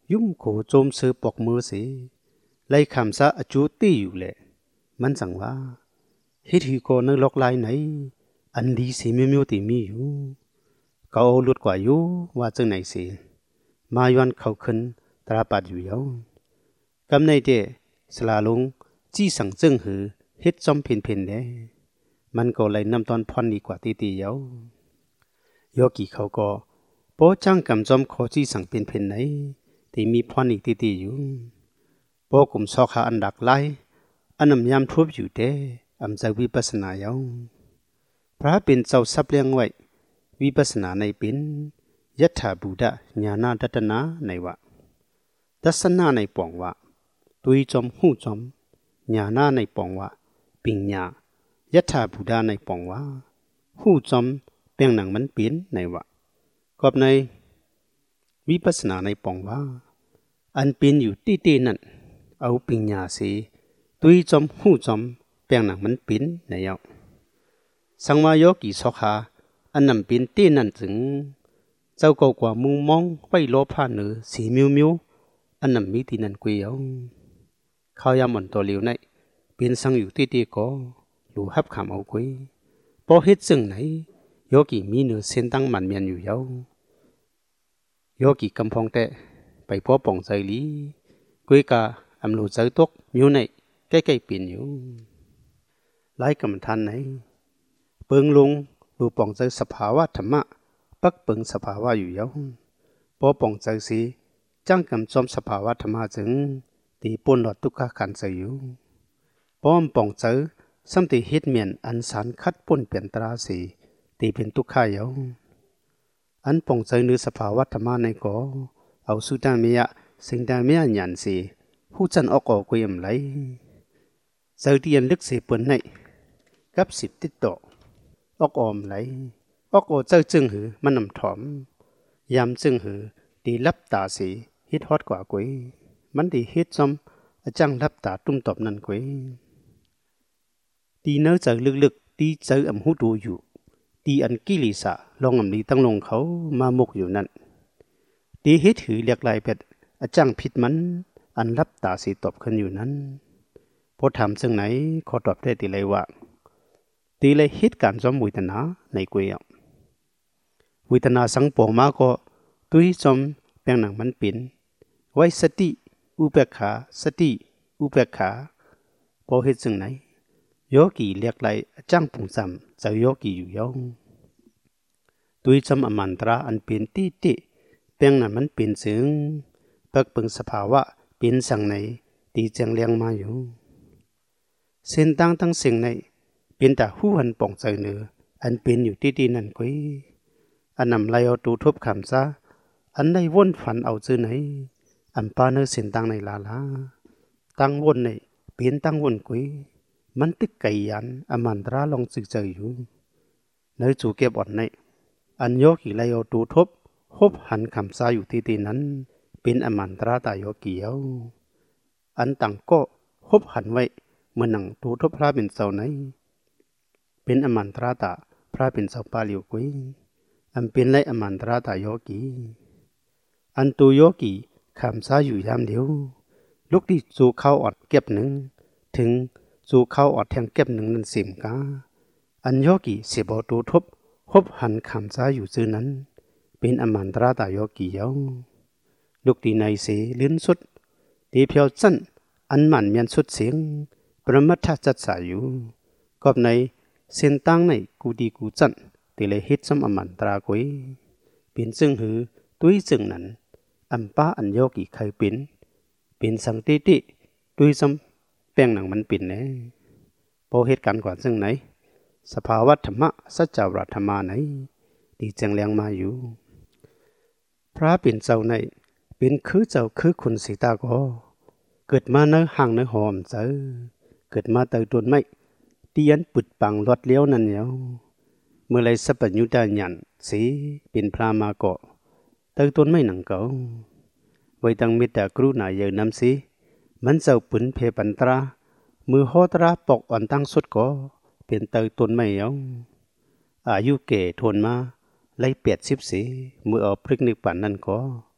ยุ่มโขโจมเสือปอกมือสิไล่คำซะอจูตี้อยู่แหละมันสั่งว่าเฮ็ดฮีโกนึกลอกลายไหนอันดีสีมิวมิวตีมีอยู่เขาเอาลุดกว่าอยู่ว่าจังไหนสิมาย้อนเขาขึ้นตราปัดอยู่แล้วกำในเดสลาลงจี้สั่งจึงหือเฮ็ดจอมเพ่นเพ่นเด้มันก็เลยนำตอนพรดีกว่าตีตีเยาโยกีเขาก็โป้จ้างกำจอมขอจี้สั่งเป็นเพ่นไหนที่มีพรอีกตีตีอยู่โป้กลุ่มซอกหาอันดักไล่อันนำยามทุบอยู่เด้อำจะวิปัสสนาเยาพระเป็นเจ้าซับเลี้ยงไว้วิปัสสนาในเป็นยัตถาบูดะญาณดัตนาในวะดัสนาในปองวะตุยจอมหูจอมญาณในปองวะปิญญายัตถาบูดาในปองวะหูจอมเปียงหนังมันเป็นในวะกอบในวิปัสสนาในปองวะอันเป็นอยู่ตีตีนั่นเอาปิญญาสีตุยจอมหูจอมเปียงหนังมันเป็นในเยาสังวายกีสขาอันนำเป็นตีนั่นถึงเจ้าก็กว่ามุงมองไว้โลภาเนือสีมิวมิวอันนำมีตีนั่นกุยเอาเขายามอ่อนตัวเหลียวในเป็นสังอยู่ตีตีก็หลูฮับขามเอากุยพอเฮ็ดซึ่งไหนโยกีมีเนื้อเส้นตั้งมันเมียนอยู่เยาโยกีกำพองแต่ไปพอป่องใจลีกุยกาอำลูใจตกมิวในใกล้ๆเปลี่ยนอยู่ไล่กำทันไหนเปิงลงดูป่องใจสภาวะธรรมะปักเปิงสภาวะอยู่เยาพอป่องใจสีจ้างกำจอมสภาวะธรรมะจึงตีปนหลอดทุกข์ขันใจอยู่ป้อมป่องใจสัมติเฮ็ดเมียนอันสารคัดปนเปลี่ยนตราสีตีเป็นทุกข์เยาอันป่องใจเนื้อสภาวะธรรมะในก่อเอาสุดามียะสิงดามียะหยันสีผู้จันออกออกกุยมไหลใจเตียนลึกเสียเปินในกับสิบติดต่อออกออมไหลออกโอเจ้าจึงหือมันนำถอมยามจึงหือดีลับตาสีฮิตฮอดกว่ากุยมันดีฮิตจอมอาจังลับตาตุ้มตอบนั่นกุยดีเนื้อเจอลึกๆดีเจออำหูดูอยู่ดีอันกิลิสะลองอำนี้ตั้งลงเขามามุกอยู่นั่นดีฮิตหือเรียกลายเป็ดอาจังผิดมันอันลับตาสีตอบขึ้นอยู่นั้นพอถามซึ่งไหนขอตอบได้ตีเลยว่าตีเลยฮิตการจอมวิตนาในกุยวิตนาสังปองมาก็ตุยจอมแปลงหนังมันเป็นไว้สติอุเบกขาสติอุเบกขาพอเฮ็ดซึ่งไหนโยกีเรียกไล่จ้างปุ่งซ้ำเจ้าโยกีอยู่ยองตุยจอมอมันตราอันเป็นตีติแปลงหนังมันเป็นซึ่งปักเปิงสภาวะเป็นสั่งไหนตีแจงเลี้ยงมาอยู่เส้นตั้งตั้งสิ่งในเป็นแต่หู้หันป่องใจเนืออันเป็นอยู่ที่ดีนั่นกุยอันนำไล่เอาตูทุบคำซะอันได้วนฝันเอาจื้อไหนอันปาเนื้อเส้นตั้งในลาลาตั้งวนในเป็นตั้งวนกุยมันตึกไก่ยันอมันตราลองสึกใจอยู่เนื้อจูเก็บอ่อนในอันโยกีไล่เอาตูทุบฮบหันคำซาอยู่ที่ดีนั้นเป็นอมันตราตายโยกีเอาอันต่างก็ฮบหันไว้เมื่อหนังตูทุบพระเป็นเสาไหนเป็นอมันตราตาพระเป็นเสาปาลิวกุยอันเป็นไรอมันตราตาโยกีอันตูโยกีคำซาอยู่ยามเดียวลูกที่จูเข้าอดเก็บหนึ่งถึงจูเข้าอดแทงเก็บหนึ่งนั้นสิมกาอันโยกีเสียบตูทบฮบหันคำซาอยู่ซื่อนั้นเป็นอมันตราตาโยกีเยาลูกที่ในเสลิ้นสุดตีเพียวจันอันมันเมียนสุดเสียงประมัทจัดสายอยู่กอบในเส้นตั้งในกูดีกูจันตีเลยฮิตซ้ำอมันตรากุยเป็นซึ่งหือตุ้ยซึ่งนั้นอัมป้าอันโยกีเคยเป็นเป็นสังติติตุ้ยซ้ำแป้งหนังมันเป็นแน่พอเหตุการณ์ก่อนซึ่งไหนสภาวะธรรมะสัจจาวรธรรมาไหนตีแจงแรงมาอยู่พระเป็นเจ้าในเป็นคือเจ้าคือคุณสีตาก็เกิดมาเนื้อห่างเนื้อหอมเจอเกิดมาเติต้นไม้เตียนปุดปังรอดเลี้ยวนั่นเนาะเมื่อไรสัพพยุตาหยันสีเป็นพระมาเกาะเติต้นไม้หนังเก่าไว้ตั้งเมตตากรุณาเยอะน้ำสีมันเจ้าปุ่นเพปันตรามือหอตราปอกอ่อนตั้งสุดก็เป็นเติต้นไม้เนาะอายุเก่ทนมาไล่เปียดสิบสีมือเอาพริกนึกปั่นนั่นก็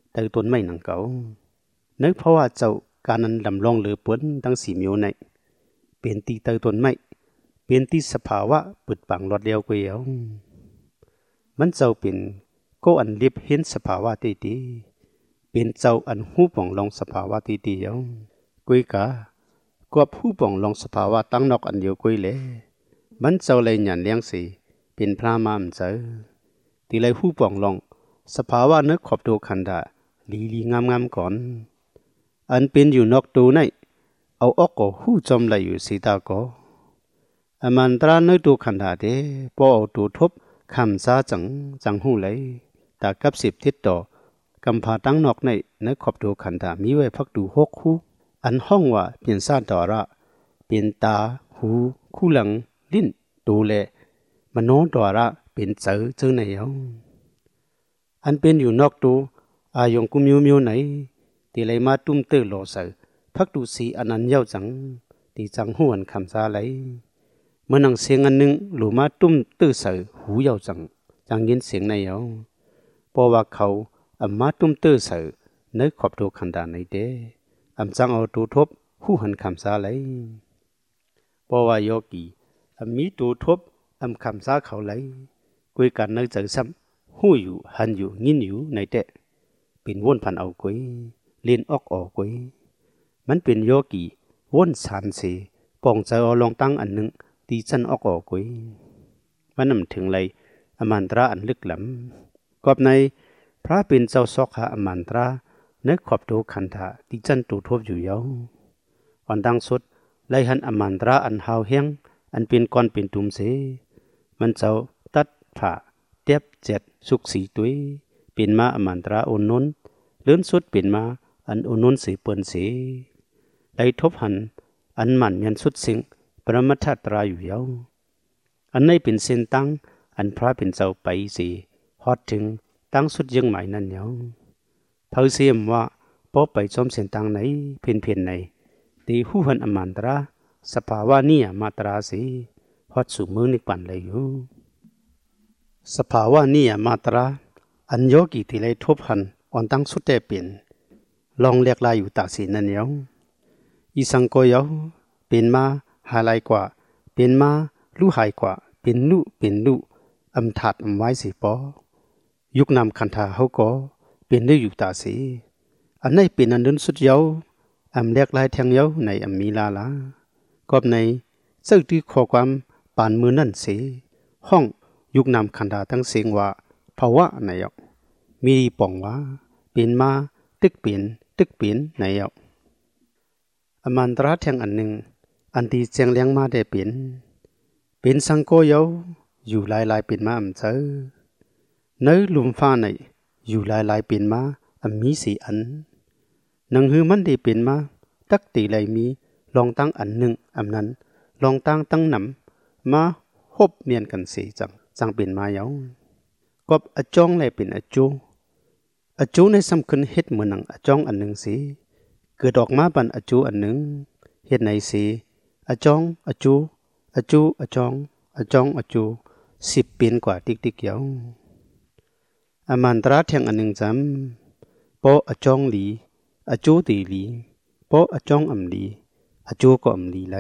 เติต้นไม่หนังเก่านึกเพราะว่าเจ้าการนั้นลำลองเหลือปนตั้งสีมิวในเปลี่ยนตีเติต้นไม่เปลี่ยนตีสภาวะปุดปังรอดเดียวกวยเอามันเจ้าเป็นก็อันลิบเห็นสภาวะตีตีเป็นเจ้าอันหูป่องลองสภาวะตีตีเอากวยกากวบหูป่องลองสภาวะตั้งนอกอันเดียวกวยเลยมันเจ้าเลยหยันเลี้ยงสีเป็นพระมามเจอตีเลยหูป่องลองสภาวะนึกขอบตัวขันดาลีลีงามงามก่อนอันเป็นอยู่นอกตัวในเอาออกก็หูจอมเลยอยู่สีตาก็อมันตราเนื้อตัวขันดาเดพอเอาตัวทบคำซาจังจังหูเลยตากับสิบทิศต่อกำพาตั้งนอกในเนื้อขอบตัวขันดามีไว้พักดูหกคู่อันห้องว่าเปลี่ยนซาต่อระเปลี่ยนตาหูคู่หลังลิ้นตูเลมโนต่อระเป็นเจอเจอไหนเอาอันเป็นอยู่นอกตัวอายงกุมิวมิวไหนตีเลยมาตุ้มเตอหล่อเสือพักดูสีอันนั้นเย้าจังตีจังหูอันคำซาไหลเมื่อนังเสียงอันหนึ่งหรือมาตุ้มเตอเสือหูเย้าจังจังยินเสียงในเอาเพราะว่าเขาอันมาตุ้มเตอเสือเนื้อขอบตัวขันดานในเดอันจังเอาตัวทบหูหันคำซาไหลเพราะว่าโยกีอันมีตัวทบอันคำซาเขาไหลคุยกันเนื้อเจอซ้ำหูอยู่หันอยู่ยินอยู่ในเดเป็นวนพันเอากุยเลียนออกออกกุยมันเป็นโยกีวนสานเสปองใจเอาลองตั้งอันหนึ่งตีจันออกออกกุยมันนำถึงเลยอมันตราอันลึกล้ำกอบในพระเป็นเจ้าซอกหาอมันตราเนื้อขอบตัวขันธาตีจันตูทบอยู่เยาวันดังสุดไล่หันอมันตราอันหาวเฮียงอันเป็นก้อนเป็นตุ่มเสมันเจ้าตัดผ่าเทียบเจ็ดสุกสีตุยเป็นมาอมันตราโอนนนเลื่อนสุดเป็นมาอันโอนนสีเปินสีไล่ทบหันอันมันยันสุดสิงปรมัตถตราอยู่เยาอันในเป็นเส้นตั้งอันพระเป็นเจ้าไปสีฮอดถึงตั้งสุดยังหมายนั่นเยาเผาเสียมว่าพอไปจอมเส้นตั้งไหนเพียนเพียนไหนตีหูหันอมันตราสภาวะนี่มาตราสีฮอดสู่มือนิปันเลยอยู่สภาวะนี่มาตราอันโยกีที่เลยทบหันอ่อนตั้งสุดแต่เปลี่ยนลองเรียกลายอยู่ตาสีนั่นเยาอีสังโกเยาเป็นมาหาลายกว่าเป็นมาลู่หายกว่าเป็นลู่เป็นลู่อำถัดอำไว้สีปอยุคนำคันธาเขาก็เป็นได้อยู่ตาสีอันนี้เป็นอันนั้นสุดเยาอำเรียกลายแทงเยาในอำมีลาลากอบในเจ้าที่ขอความปานมือนั่นสีห้องยุคนำคันธาทั้งเสียงว่าภาวะไหนยอกมีป่องว่าเป็นมาตึกเปลี่ยนตึกเปลี่ยนไหนยอกอมันตราแทงอันหนึ่งอันที่เจียงเลี้ยงมาได้เปลี่ยนเป็นสังโกเยาอยู่ลายลายเป็นมาอำเจอเนื้อลุมฟ้าในอยู่ลายลายเป็นมาอำมีสีอันนังฮือมันได้เป็นมาตักตีเลยมีลองตั้งอันหนึ่งอำนั้นลองตั้งตั้งนำมาฮบเมียนกันสีจังจังเป็นมาเยากบอจองเลยเป็นอจูอจูในสำคัญเฮ็ดเหมือนหนังอจองอันหนึ่งสีเกิดออกมาบันอจูอันหนึ่งเฮ็ดในสีอจองอจูอจูอจองอจองอจูสิบเป็นกว่าติ๊กติ๊กเยาวอมันตราแทงอันหนึ่งจำโปอจองหลีอจูตีหลีโปอจองอำหลีอจูก็อำหลีไหล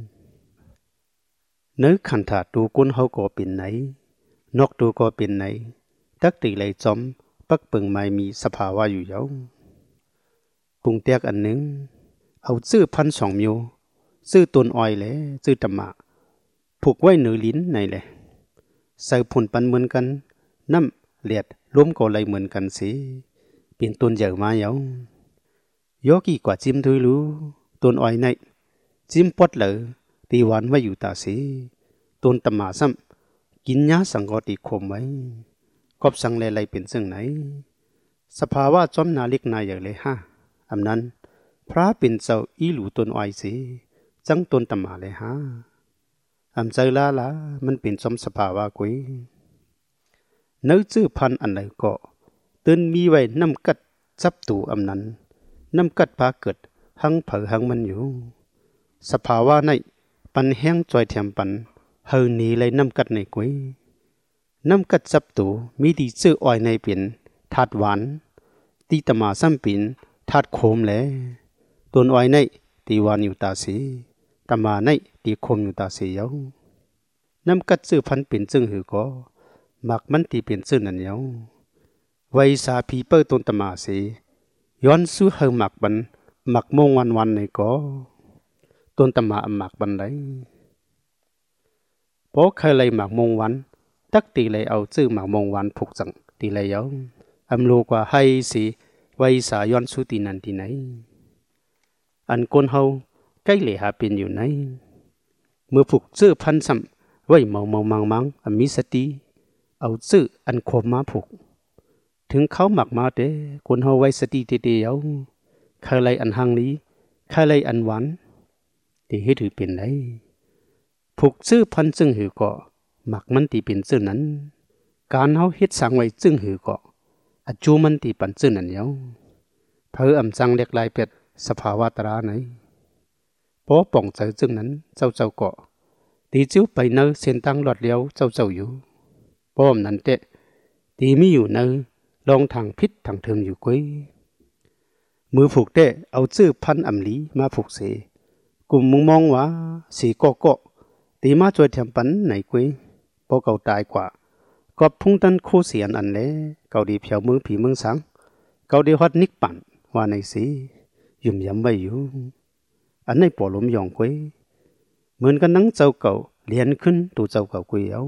เนื้อขันถาตูกุนเขาก็เป็นไหนนกตัวก็เป็นไหนตักตีไหลจอมปักเปิงไม้มีสภาวะอยู่เยาปุงเตียกอันหนึ่งเอาซื้อพันสองมิวซื้อต้นอ้อยเลยซื้อตะหมะผูกไว้เหนือลิ้นในเลยใส่ผลปันเหมือนกันน้ำเลียดล้มก็ไหลเหมือนกันสิเป็นต้นใหญ่มาเยาโยกี่กว่าจิ้มด้วยรู้ต้นอ้อยในจิ้มปดเลยตีหวานไว้อยู่ตาสิต้นตะหมะซ้ำกินยาสังกอติคมไว้กอบสังเลไลเป็นซึ่งไหนสภาวะจอมนาลิกนายอย่างเลยฮะอำนั้นพระเป็นเจ้าอีหลูต้นอ้อยสิจังต้นตะหมะเลยฮะอำใจลาละมันเป็นจอมสภาวะกุยเนื้อจื้อพันอันไหนก็ตื่นมีไว้น้ำกัดจับตูอำนั้นน้ำกัดพาเกิดหังเผอหังมันอยู่สภาวะในปันแห้งจอยเทียมปันเฮาหนีเลยน้ำกัดในกุยน้ำกัดจับตูมีดีซื้ออ้อยในเปลี่ยนถาดหวานตีตมาซ้ำปินทัดโคมแลตนอ้อยในตีวานอยู่ตาสีตมาในตีโคมอยู่ตาสีเยาน้ำกัดซื้อพันปิ่นซึ่งหือก็หมักมันตีเป็นซึ่งนั่นเยาไว้สาพีเปิดตนตมาสีย้อนสู้เฮหมักบันหมักมงวันวันในก็ตนตมาหมักบันไดเพราะใครเลยหมักมงวันตักตีเลยเอาซื้อหมักมงวันผูกสังตีเลยเยาอำโลกว่าให้สีไว้สาย้อนสู้ตีนันตีไหนอันคนเฮาใกล้เลยหาเป็นอยู่ไหนเมื่อผูกซื้อพันซ้ำไว้เมาเมามังมังอมีสติเอาซื้ออันโคมมาผูกถึงเขาหมักมาเด้คนเฮาไว้สติเดียวใครเลยอันหังนี้ใครเลยอันหวานที่เฮ็ดถือเป็นไรผูกซื้อพันซึ่งหือก็หมักมันตีเป็นซึ่งนั้นการเฮาเฮ็ดสังไว้ซึ่งหือก็อจูมันตีปันซึ่งนั้นเยาเพออำจังเล็กลายเป็ดสภาวะตราไหนพอป่องใจซึ่งนั้นเจ้าเจ้าก็ตีจิ้วไปเนอเส้นตั้งหลอดเลี้ยวเจ้าเจ้าอยู่ป้อมนั้นเตะตีมีอยู่เนอลองทางพิษทางเทิมอยู่กุ้ยมือผูกเตะเอาชื่อพันอำลีมาผูกเสกลุ่มมึงมองว่าสีก็ก็ตีมาช่วยเทียมปันไหนกุ้ยพอเก่าตายกว่าก็พุ่งตันโคเสียนอันเล่เก่าดีเพียวมือผีเมืองสังเก่าดีฮอดนิกปั่นว่าในสียุ่มยำไว้อยู่อันในปอลมยองกุ้ยเหมือนกันนั่งเจ้าเก่าเลียนขึ้นตูเจ้าเก่ากุ้ยเอา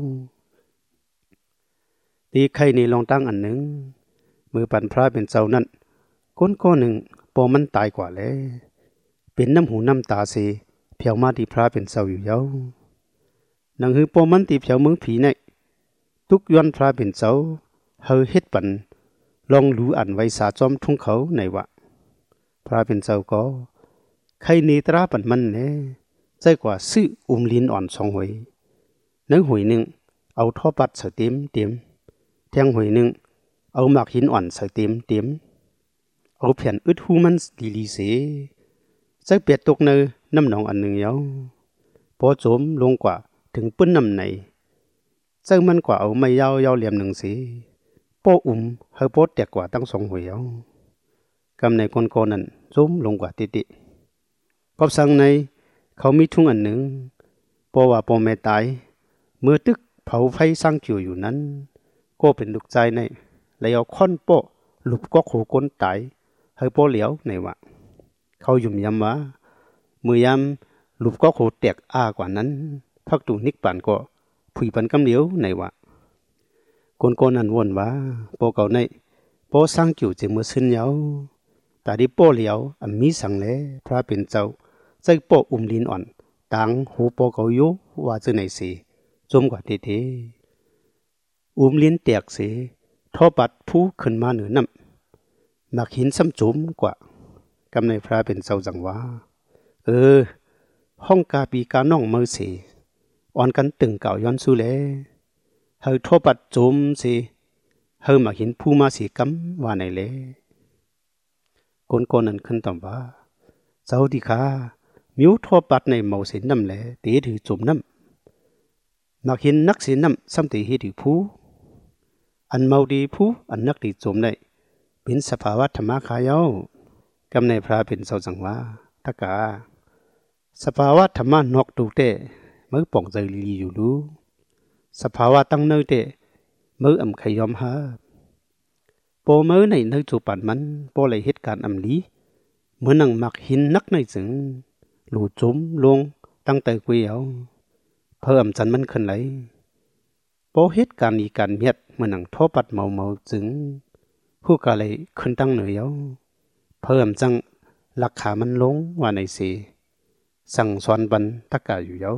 ตีใครนี่ลองตั้งอันหนึ่งมือปั่นพระเป็นเจ้านั่นก้นก้อนหนึ่งปอมันตายกว่าแล้วเป็นน้ำหูน้ำตาเสเพียวมาที่พระเป็นเจ้าอยู่เย้านังหือปอมันตีเพียวมือผีในทุกย้อนพระเป็นเจ้าเฮอเฮ็ดปันลองรู้อันไว้สาจอมทุ่งเขาในวะพระเป็นเจ้าก็ใครนีตราปันมันแน่ใจกว่าซื้ออุ้มลิ้นอ่อนสองหวยหนึ่งหวยหนึ่งเอาท่อปัดใส่เต็มเต็มแทงหวยหนึ่งเอาหมากหินอ่อนใส่เต็มเต็มเอาแผ่นอึดหูมันลีลีเสใจเปียดตกเนอน้ำหนองอันหนึ่งเย้าพอโจมลงกว่าถึงปื้นน้ำในใจมันกว่าเอาไม่ยาวยาวเหลี่ยมหนึ่งสีป้ออุ่มเฮอโปดแตกกว่าตั้งสองหวยเย้ากำในคนโกนั้นโจมลงกว่าติติกอบสังในเขามีทุ่งอันหนึ่งปอว่าปอแม่ตายเมื่อตึกเผาไฟสร้างจิ๋วอยู่นั้นก็เป็นลูกใจในเลยเอาค้อนโปะหลุบก็โขก้นตายให้โปเหลียวในวะเขายุ่มยำว่ามือยำหลุบก็โขแตกอ้ากว่านั้นพักตูนิกปั่นก็ผุยปันกำเหลียวในวะคนโกนั้นวนว่าปอเก่าในปอสร้างจิ๋วจะมือซึ้นเยาแต่ที่โปเหลียวอันมีสังเลพระเป็นเจ้าใจโปอุ้มลิ้นอ่อนต่างหูโปเกาอยู่ว่าจะไหนสิจมกว่าเทๆอุ้มลิ้นแตกเสียทอปัดผู้ขึ้นมาเหนือน้ำมักหินซ้ำจุ่มกว่ากำในพระเป็นเจ้าจังว่าเออห้องกาปีกาน้องมือสีอ่อนกันตึงเก่าย้อนสู้แลเฮาทอปัดจุ่มสิเฮามักหินผู้มาสีกำว่าไหนเลคนคนนั้นขึ้นตอบว่าเจ้าดีค่ะมิวทอปัดในเมาเสียน้ำแหลตีถือจุ่มน้ำมักหินนักเสียน้ำซ้ำตีให้ถือผู้อันเมาดีผู้อันนักตีจุ่มได้เป็นสภาวะธรรมะขายเอากำในพระเป็นเสาสังว่าตะกาสภาวะธรรมะนอกดูเตะมือป่องใจลีอยู่รู้สภาวะตั้งเนยเตะมืออ่ำขยอมหาโปมือในเนยจูปันมันโปเลยเหตุการณ์อ่ำลีเมื่อนั่งมักหินนักในจึงหลู่จุ่มลงตั้งแต่กุยเอาเพิ่มจันมันขึ้นไหลโปเหตุการณ์อีการเมียดเมื่อนั่งทอปัดเมาเมาจึงผู้กาเลยขึ้นตั้งเหนือเอาเพิ่มจังหลักขามันลงว่าในสีสั่งสอนบันตะกาอยู่เยา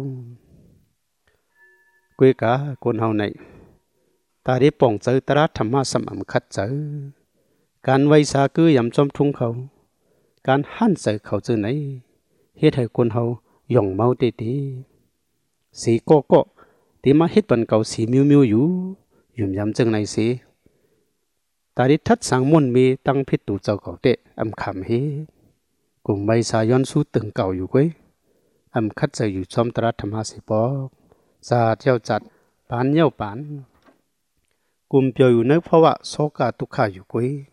กุยกาคนเฮาในตาได้ป่องเจอตราธรรมะสมำคัดเจอการไว้สาคือยำจอมทุ่งเขาการหั่นใส่เขาเจอไหนเฮ็ดให้คนเฮาหย่องเมาเตตีสีโกโก้ที่มาเฮ็ดปันเก่าสีมิวมิวอยู่ยุ่มยำจังไหนสีตาดิทัดสังมนมีตั้งพิษตูเจ้าเขาเตะอำคำเฮกลุ่มใบสาย้อนสู้ตึงเก่าอยู่ก้อยอำคัดใจอยู่ชอมตรัสธรรมะสิปอกซาเที่ยวจัดปานเย้าปานกลุ่มเปียวอยู่ในภาวะโศกาทุกขาอยู่ก้อย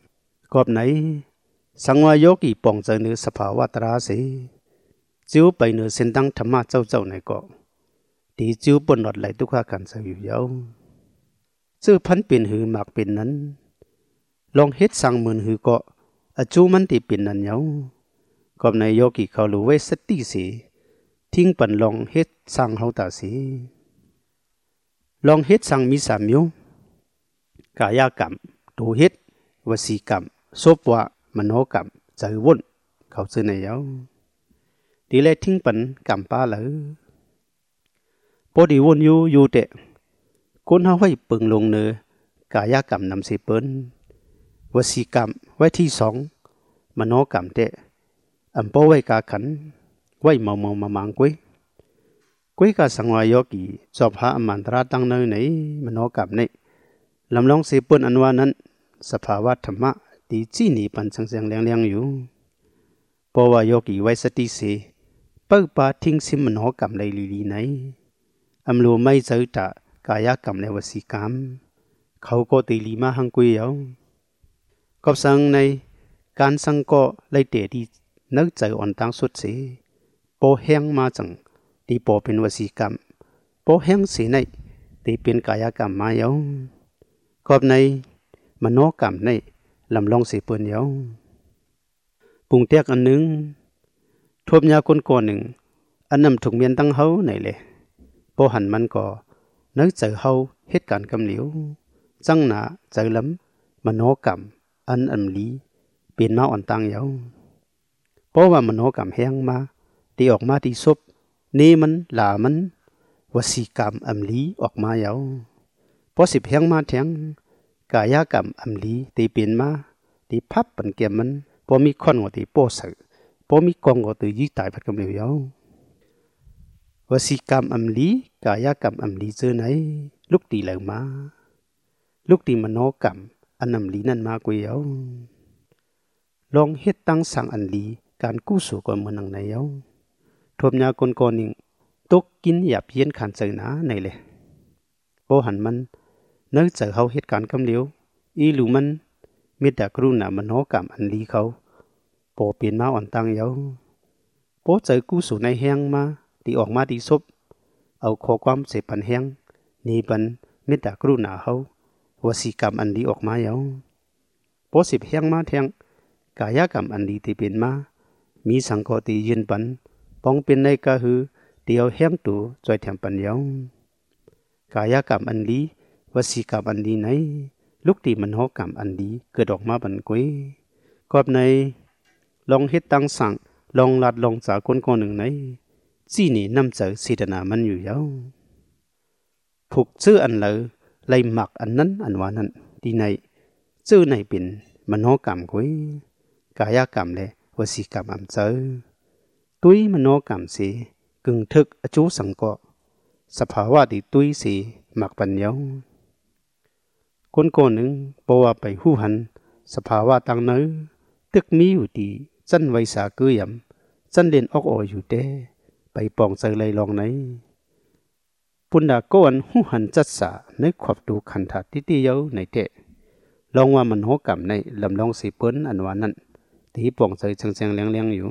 กอบไหนสังวายกีปองเจอเนื้อสภาวะตราสีจิ้วไปเนื้อเส้นตั้งธรรมะเจ้าเจ้าในเกาะตีจิ้วปนหลอดไหลทุกข้ากันเสียอยู่เยาชื่อพันเป็นหือหมากเป็นนั้นลองเฮ็ดสั่งเหมือนหือเกาะอจูมันตีเป็นนั้นเยากอบในโยกีเขารู้ไว้สติสีทิ้งปันลองเฮ็ดสั่งเขาตาสีลองเฮ็ดสั่งมีสามอยู่กายกรรมตัวเฮ็ดวสีกรรมสบวะมโนกรรมใจวุ่นเขาซื้อในเยาตีเลยทิ้งปันกรรมป้าเลยพอดีวุ่นอยู่อยู่เตะคนเขาให้ปึงลงเนื้อกายกรรมนำสิเปิ้นวสีกรรมไว้ที่สองมโนกรรมเตะอันปอไว้กาขันไว้เมาเมามามังกุ้ยกุ้ยกาสังวายกีจอบหาอมันตราตั้งเนยไหนมโนกรรมในลำลองสิเปิ้นอันว่านั้นสภาวะธรรมะตีจีนีปันสังเสียงเลี้ยงเลี้ยงอยู่เพราะว่าโยกีไว้สติเสเปิดปาทิ้งสิมโนกรรมในลีลีไหนอำลูไม่เจอตากายกรรมในวสีกรรมเขาก็ตีลีมาหังกุยเอาก็สังในการสังก็เลยเตะดีนึกใจอ่อนตั้งสุดเสียโปแห้งมาจังตีโปเป็นวสีกรรมโปแห้งเสียในตีเป็นกายกรรมมาเอากอบในมโนกรรมในลำลองเสียเปื่อนเยาปุ่งเตียกอันหนึ่งทบยาคนก่อนหนึ่งอันนำถูกเมียนตั้งเฮาไหนเลยพอหันมันก็นึกเจอเฮาเหตุการณ์กำเหลียวจังหนาเจอล้ำมโนกรรมอันอันลีเป็นมาอ่อนตั้งเยาเพราะว่ามโนกรรมแห้งมาตีออกมาที่ศพนี่มันหลามันวสีกรรมอันลีออกมาเยาพอสิบแห้งมาแทงกายกรรมอันลีตีเป็นมาตีพับปันเกี่ยมันพอมีคนก็ตีโป้ใส่พอมีกองก็ตียี่ตายพัดกำเหลียวเยาวสีกรรมอันลีกายกรรมอันลีเจอไหนลูกตีเหลวมาลูกตีมโนกรรมอันอันลีนั่นมากุยเยาลองเฮ็ดตั้งสั่งอันลีการกู้สู่ก่อนเมืองไหนเยาทบยาคนก่อนหนึ่งตกกินหยาบเย็นขันเจอหนาในเลยโบหันมันเนื้อเจอเขาเหตุการณ์กำเหลียวอีหลูมันมีแต่กรุณามโนกรรมอันลีเขาโปเปลี่ยนมาอ่อนตั้งเยาโปเจอกู้สู่ในแห้งมาตีออกมาตีซบเอาข้อความเสพันแห้งนี่บันมีแต่กรุณาเขาวสีกรรมอันลีออกมาเยาโปสิบแห้งมาแทงกายกรรมอันลีที่เป็นมามีสังกติยืนปันป้องเป็นในกะหือเดียวแห้งตัวจอยแถมปันเยากายกรรมอันลีวสีกรรมอันลีไหนลูกตีมันหอกรรมอันลีเกิดออกมาบันกุยกอบในลองเฮ็ดตั้งสั่งลองลัดลองสาคนคนหนึ่งไหนจีนี่นำเจอสีดนามันอยู่เยาผูกชื่ออันเลยไล่หมักอันนั้นอันว่านั้นที่ไหนชื่อไหนเป็นมโนกรรมกุยกายกรรมและวสีกรรมอันเจอตุยมโนกรรมสีกึ่งทึกอจูสังเกาะสภาวะที่ตุยสีหมักปัญญาคนคนหนึ่งปว่าไปหู้หันสภาวะตั้งเนื้อตึกมีอยู่ดีจันไวสาเกยมจันเล่นออกออยู่เด้ไปปองเจอเลยลองไหนปุณดาโกนหู้หันจัดสาในขอบดูขันถัดที่ที่เย้าในเตะลองว่ามันโหกรรมในลำลองสีเปิ้นอันวานั้นที่ปองเจอเชิงเชิงเลี้ยงเลี้ยงอยู่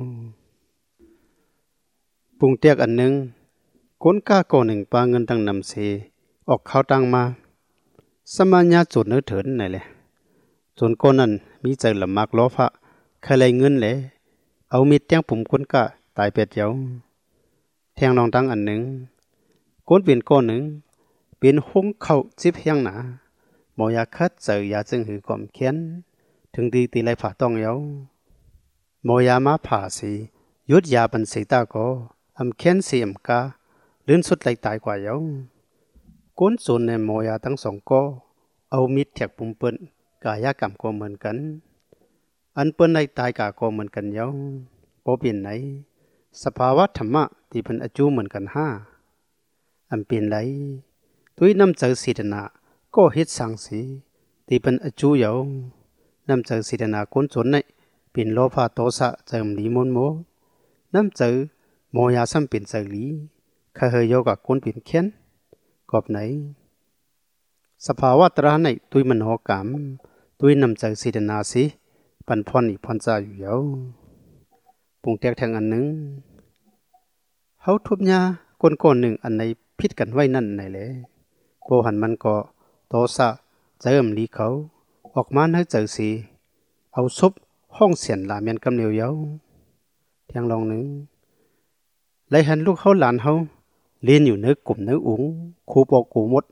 ปุงเตียกอันหนึ่งคนก้าโกหนึ่งปาเงินตั้งนำเสออกเข้าตั้งมาสมัญญาจุดเนื้อเถินไหนเลยส่วนคนนั้นมีใจละมากล้อพระใครเลยเงินเลยเอามีดแทงผมคนก้าตายเป็ดเยาแทงลองตั้งอันหนึ่งก้นเป็นก้อนหนึ่งเป็นห้องเข้าจิบแห้งหนาหมอยาคัดเจอยาจึงหือความเค้นถึงดีตีไรผ่าต้องเยาหมอยามาผ่าสียุดยาบันสีตาโกอำเค้นสีอำกาลื่นสุดไหลตายกว่าเยาก้นส่วนในหมอยาทั้งสองก็เอามีดแทกปุ่มเปิ้นกายกรรมก็เหมือนกันอันเปิ้นในตายกาก็เหมือนกันเยาพอเปลี่ยนไหนสภาวะธรรมะที่เป็นอจูเหมือนกันห้าอันเปลี่ยนไหลตุยน้ำเจอสีดนาก็เฮ็ดสังสีที่เป็นอจูเยาน้ำเจอสีดนาคนสนในเป็นโลภะโทสะเจิมลีมนโมน้ำเจอโมยาซ้ำเป็นเจอลีข้าเฮยโยกับคนเป็นเค้นกอบไหนสภาวะตราในตุยมันหอกรรมตุยนำเจอสีดนาสีปันพรอีพรจาอยู่เยาปุ่งแตกแทงอันหนึ่งเฮาทุบยาก้นก้นหนึ่งอันไหนพิดกันไว้นั่นไหนแหละโกหันมันก็โตซะเจิมลีเขาออกมาให้เจอสีเอาซุบห้องเสียนลาเมียนกำเหนียวเยาเทียงลองหนึ่งไล่หันลูกเขาหลานเขาเรียนอยู่เนื้อกลุ่มเนื้ออุ๋งครูปอกูมด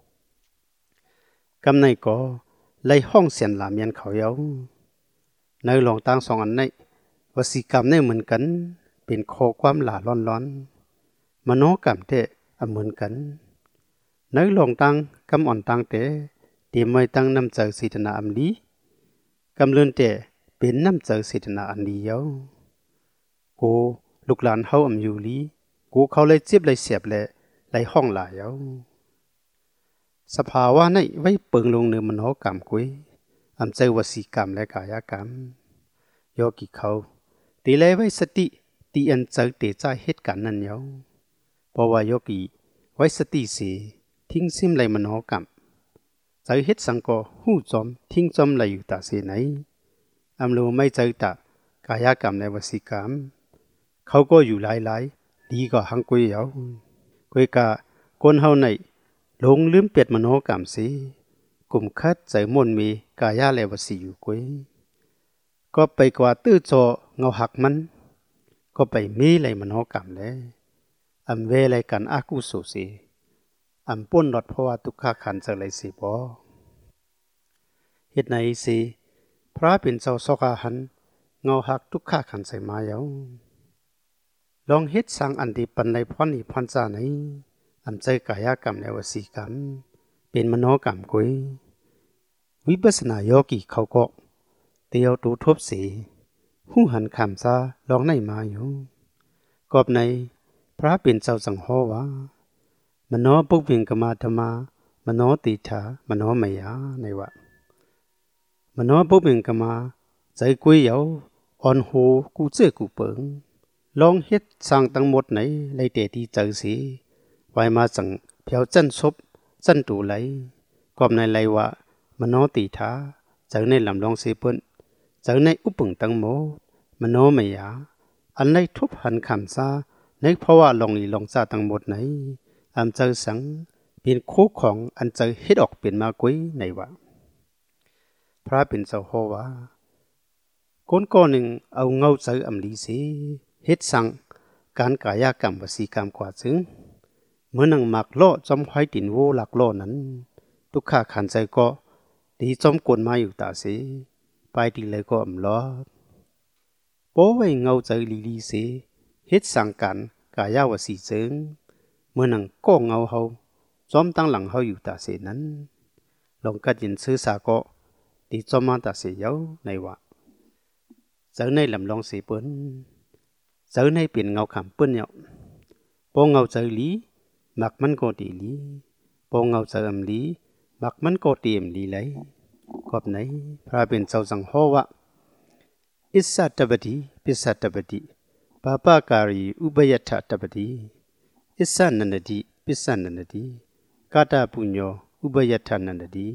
กำในก็ไล่ห้องเสียนลาเมียนเขาเยาในหลองตั้งสองอันในวสีกรรมในเหมือนกันเป็นคอความหลาร้อนร้อนมโนกรรมเตะเหมือนกันในหลองตั้งกำอ่อนตั้งเตะเตรียมไว้ตั้งน้ำเจอสิทนาอัมลีกำเลื่อนเตะเป็นน้ำเจอสิทนาอันดีเยากูลูกหลานเฮาอำอยู่ลีกูเขาเลยเจ็บเลยเสียบเลยเลยห้องหลายเยาสภาวะในไว้เปิงลงเนื้อมโนกรรมกุยอำเจอวสีกรรมและกายกรรมโยกิเขาตีเลยไว้สติตีอันเจอเตจ่าเหตุการณ์นั้นเยาเพราะว่าโยกิไว้สติสีทิ้งซิมเลยมโนกรรมเจอเหตุสังก็หู้จอมทิ้งจอมเลยอยู่ตาเสไหนอำรู้ไม่เจอตากายกรรมในวสีกรรมเขาก็อยู่หลายๆดีก็หังกุยเยากุยกะคนเฮาในลงลืมเปียดมโนกรรมสีกลุ่มคัดใจมนมีกายาเลวสีอยู่กุยก็ไปกว่าตื้อโจเงาหักมันก็ไปมีไรมโนกรรมเลยอำเวไรกันอากุสุสีอำป้นรถเพราะว่าทุกขาขันเจอไรสิบอเหตุไหนสิพระเป็นเจ้าสกาหันเงาหักทุกขาขันใส่มาเยาลองเฮ็ดสังอันดีปันในพรนีพรจาไหนอำใจกายกรรมในวสีกรรมเป็นมโนกรรมกุยวิปัสสนาโยกิเขาก็เตียวตูทบสีหูหันคำซาลองในมาอยู่กอบในพระเป็นเจ้าสังหอวามโนปุกเพียงกมาธรรมามโนติถามโนมยาในวะมโนปุกเพียงกมาใจกุยเยาอ่อนหูกูเจอกูเปิงลองเฮ็ดสร้างทั้งหมดไหนไล่เตที่เจอสีไว้มาสั่งเพียวจันซบจันตูไหลกอบในไหลวะมโนติถาเจอในลำลองเสปุ่นเจอในอุปงตั้งหมดมโนมยาอันในทุบหันคำซาในเพราะว่าลองอีลองซาทั้งหมดไหนอำเจอสังเป็นคู่ของอันเจอเฮ็ดออกเป็นมากุยในวะพระเป็นเจ้าโฮวาคนก่อนหนึ่งเอาเงาเจออำลีสีเฮ็ดสังการกายกรรมวสีกรรมกว่าซึ่งเมื่อนังหมักโลจอมห้อยตินโวหลักโลนั้นทุกข้าขันใจก็ดีจอมกวนมาอยู่ตาสีไปดีเลยก็อำล้อโป้ไว้เงาเจอลีลีสีเฮ็ดสังการกายาวสีซึ่งเมื่อนังก็เงาเฮาจอมตั้งหลังเฮาอยู่ตาสีนั้นลองกัดยินซื้อสาก็ดีจอมมาตาสีเยาในวะเจอในลำลองสีเปิ้นเจอในเปลี่ยนเงาขำเปิ้นเนาะโป้เงาเจอลีมักมันก็ตีลีโป้เงาเจออำลีมักมันก็ตีอำลีไหลกอบไหนพระเป็นเจ้าสังหอวะอิสสัตตปฏิปิสัตตปฏิปาปาการีอุปยัตถตปฏิอิสสันนันติปิสันนันติกาตาปุญโญอุปยัตถนันติ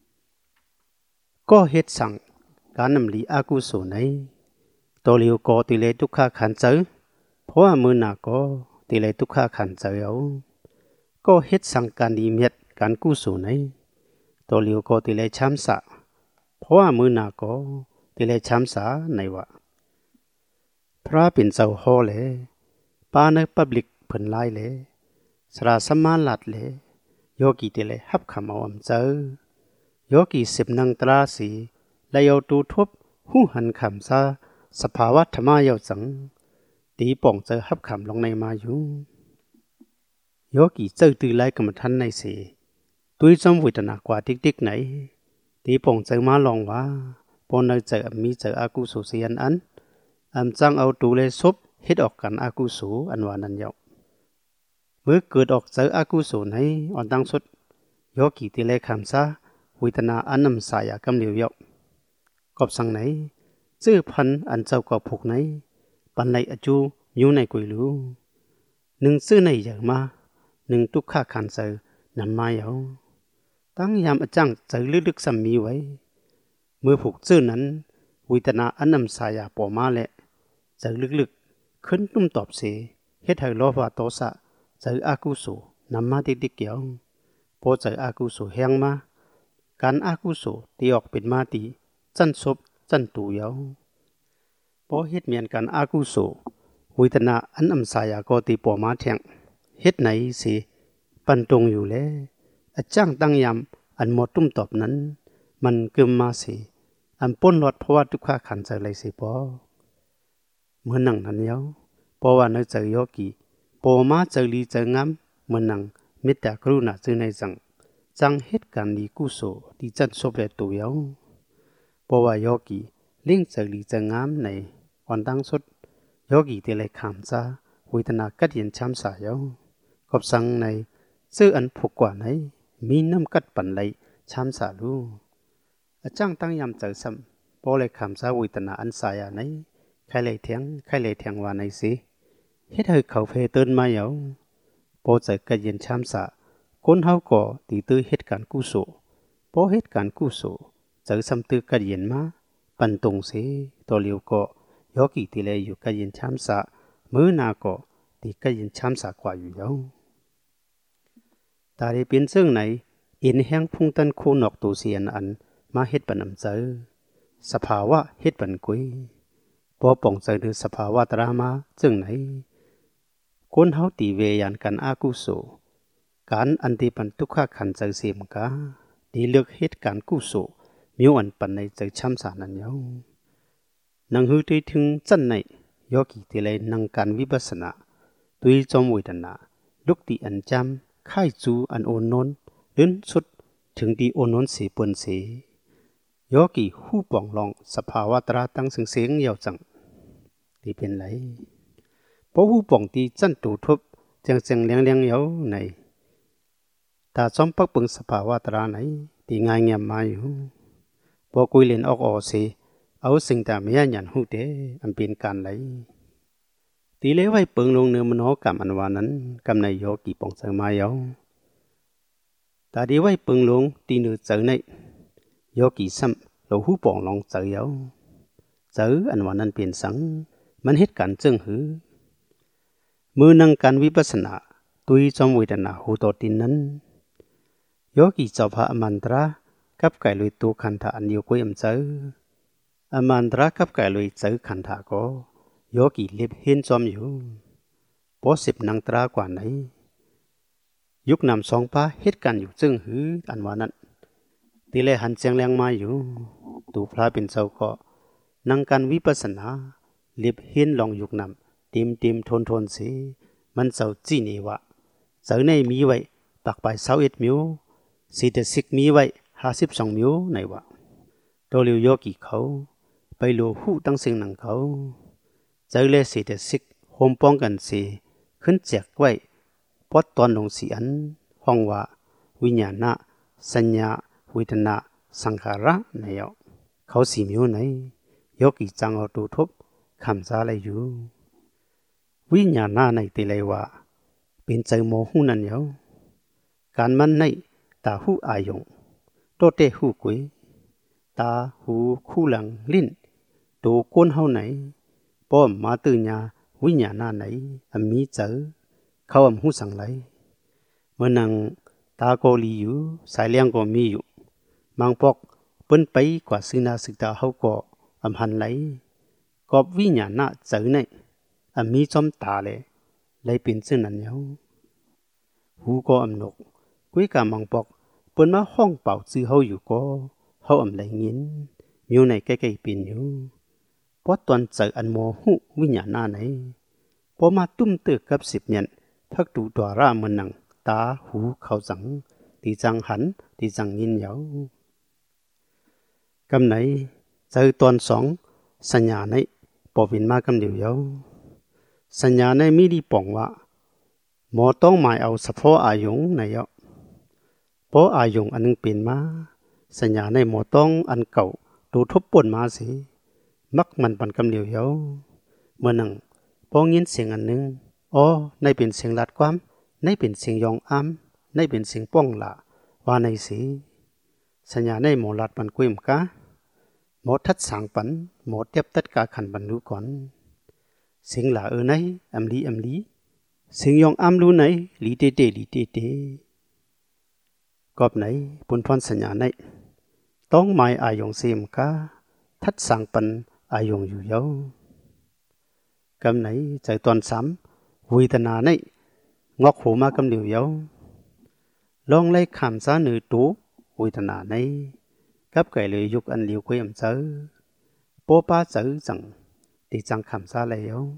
ก็เฮ็ดสังการนำลีอากุโสไหนตัวเลียวก็ติเลทุกขาขันเจอเพราะว่ามือหนาก็ติเลทุกขาขันเจอเอาก็เฮ็ดสังการดีเมียดการกุโสไหนตัวเลียวก็ติเลช้ำสะเพราะว่ามือหนาก็ติเลช้ำสาในวะพระเป็นเจ้าฮอเลยปาในพับลิกเพิ่นไล่เลยสระสมาลัดเลยโยกีติเลฮับคำเอาอำเจอโยกีสิบนังตราสีและเอาตูทบหูหันคำซาสภาวะธรรมะยาวจังตีป่องเจอฮับคำลงในมาอยู่โยกีเจอตื่นไล่กรรมฐานในสีตุยจอมวิตนากว่าติ๊กๆไหนตีป่องเจอมาลองว่าปนเจอมีเจออากุสุเสียนอันอำจังเอาตูเลซบเฮ็ดออกกันอากุสุอันวานันยาวเมื่อเกิดออกเจออากุสุในอ่อนตั้งสุดโยกีติเลคำซาวิตนาอันนำสายกำเหลียวยาวกอบสังไหนชื่อพันอันเจ้าก็ผูกไหนปันในอจูอยู่ในกุยลูหนึ่งซื้อในอย่างมาหนึ่งตุกข้าขันเจอนำมาเยาตั้งยามอจังเจอลึกๆซ้ำมีไว้เมื่อผูกชื่อนั้นวิตนาอันนำสายาปอมาแหละเจอลึกๆขึ้นนุ่มตอบเสเฮ็ดให้โลภะโทสะเจออากุโสนำมาติดๆเกี่ยวพอเจออากุโสแห้งมาการอากุโสตีออกเป็นมาติจันศพจันตูเยาพอเฮ็ดเมียนการอากุโสวิตนาอันนำสายาก็ตีปอมาแทงเฮ็ดไหนสิปันตรงอยู่แล้วอาจ้างตั้งยำอันหมดตุ้มตอบนั้นมันเกิมมาสิอันป้นหลอดเพราะว่าทุกข้าขันใจเลยสิปอเมื่อนังนั้นเยาเพราะว่าในใจโยกีปอมาใจลีใจงามเมื่อนังมิตรกรุณาจึงในจังจังเหตุการณ์ดีกุโสที่จันทร์ศพและตัวเยาเพราะว่าโยกีเลี้ยงใจลีใจงามในวันตั้งสุดโยกีที่เลยขามซาวิตนากัดเย็นช้ำสายเยากบสังในซื้ออันผูกกว่าไหนมีน้ำกัดปั่นไหลช้ำสาลูอาจ้างตั้งยำเจอซ้ำพอเลยขามซาวิตนาอันสายไหนใครเลยเถียงใครเลยเถียงว่าไหนสิเฮ็ดให้เขาเพเตือนมาเยาพอเจอกัดเย็นช้ำสาคนเฮาก่อตีตื้อเหตุการณ์กุโสพอเหตุการณ์กุโสเจอซ้ำตื้อกัดเย็นมาปันตรงสิตัวเลียวก็ยอกีตีเลยอยู่กัดเย็นช้ำสามือนาก็ตีกัดเย็นช้ำสากว่าอยู่เยาตาได้เป็นซึ่งไหนอินแห้งพุ่งตันคู่นอกตัวเสียนอันมาเฮ็ดปนำเจอสภาวะเฮ็ดปันกุยพอป่องใจหรือสภาวะตรามาซึ่งไหนคนเฮาตีเวยันกันอากุโสการอันที่ปันทุกข้าขันใจเสียมกาดีเลือกเหตุการณ์กุโสมีอันปันในใจช้ำสานันเยานังหือที่ถึงจันในยอกีที่เลยนังการวิปัสสนาตุยจอมเวทนาลุกตีอันจำค่ายจูอันโอนนนลื่นสุดถึงดีโอนนเสียปนเสียยอกีหู้ป่องลองสภาวะตราตั้งเสียงเสียงเยาวจังที่เป็นไรเพราะหู้ป่องตีจันตูทบจังเสียงเลี้ยงเลี้ยงเยาในตาจอมปักปึงสภาวะตราไหนที่ง่ายเงียบมาอยู่พอคุยเล่นออกออเสียเอาสิ่งแต่ไม่ยันยันหูเตอันเป็นการไหลตีเลไว้เปิงลงเนื้อมโนกรรมอันวานั้นกำในโยกีป่องเสมาเยาตาดีไว้เปิงลงตีเนื้อเจอในโยกีซ้ำเราหูป่องลองเจอเยาเจออันวานั้นเปลี่ยนสังมันเหตุการณ์จึงหือมือนั่งการวิปัสสนาตุยจอมเวทนาหูโตตินนั้นโยกีเจ้าพระอมันตรากับไก่ลุยตัวขันธาอันเดียวกุยอำเจออมันตรากับไก่ลุยเจอขันธาก็โยกีเล็บเห็นจอมอยู่พอสิบนังตรากว่าไหนยุคนำสองป้าเหตุการณ์อยู่จึงหืออันว่านั้นตีเลยหันเสียงแรงมาอยู่ตูพระเป็นเจ้าก็นังการวิปัสสนาเล็บเห็นลองยุคนำติมติมทนทนสิมันเจ้าจีนี่วะเจ้าในมีไว้ปักไปเสาเอ็ดมิวสีเดสิกมีไว้ห้าสิบสองมิวไหนวะโตเลียวโยกีเขาไปโลหูตั้งสิ่งหนังเขาเจอเลสีเดสิกโฮมป้องกันสีขึ้นแจกไว้พอตอนลงสีอันห้องว่าวิญญาณสัญญาเวทนาสังขาระในยเขาสีมิวไหนโยกีจังเอาตูทบคำซาเลยอยู่วิญญาณในตีเลยว่าเป็นใจโมหูนั่นยาวการมันในตาหูอายงโตเตหูกุยตาหูคู่หลังลิ้นตัวก้นเฮาไหนป้อมมาตื่นยาวิญญาณไหนอมีเจอเขาอำหูสังไหลเมื่อนังตาโกลีอยู่สายเลี้ยงก็มีอยู่มังปอกเปิ้นไปกว่าสินาสิตาเฮาก็อำหันไหลกอบวิญญาณเจอในอมีจอมตาเลยเลยเป็นเช่นนั้นยาวหูก็อำนกกุยกามังปอกเปิ้นมาห้องเป่าซื้อเฮาอยู่ก็เฮาอำไหลยินมีอยู่ในใกล้ๆเป็นอยู่พอตอนเจออันโมหุวิญญาณไหนพอมาตุ้มเตือกับสิบเนียนพักดูตัวราเหมือนนังตาหูเขาจังตีจังหันตีจังยินเยาวกำไหนเจอตอนสองสัญญาในปอวินมากำเดียวเยาวสัญญาในมีดีป่องว่าหมอต้องหมายเอาสะโพอายงในเยาวเพราะอายงอันนึงเป็นมาสัญญาในหมอต้องอันเก่าดูทบปนมาสิมักมันปันกำเดียวเยาวเมื่อนังพอยินเสียงอันหนึ่งอ๋อในเป็นเสียงลัดความในเป็นเสียงยองอ้ำในเป็นเสียงป้องละว่าในสีสัญญาในหมอลัดปันกุ้ยมกะ một thất sáng bắn một tiếp tất cả khẩn bắn lũ quán sinh là ở này âm lý âm lý sinh yong am lũ này lý tê tê lý tê tê cọp này bún phan sanh nhà này tông mai ai yong xem cá thất sáng bắn ai yong yu yau cầm này chạy toàn sám vui tận à này ngọc hồ ma cầm liều yau long lấy khám giá nữ tú vui tận à này cấp cái lời dục ăn liều quê ẩm chớ bố ba chớ rằng thì chẳng khám giá lấy yau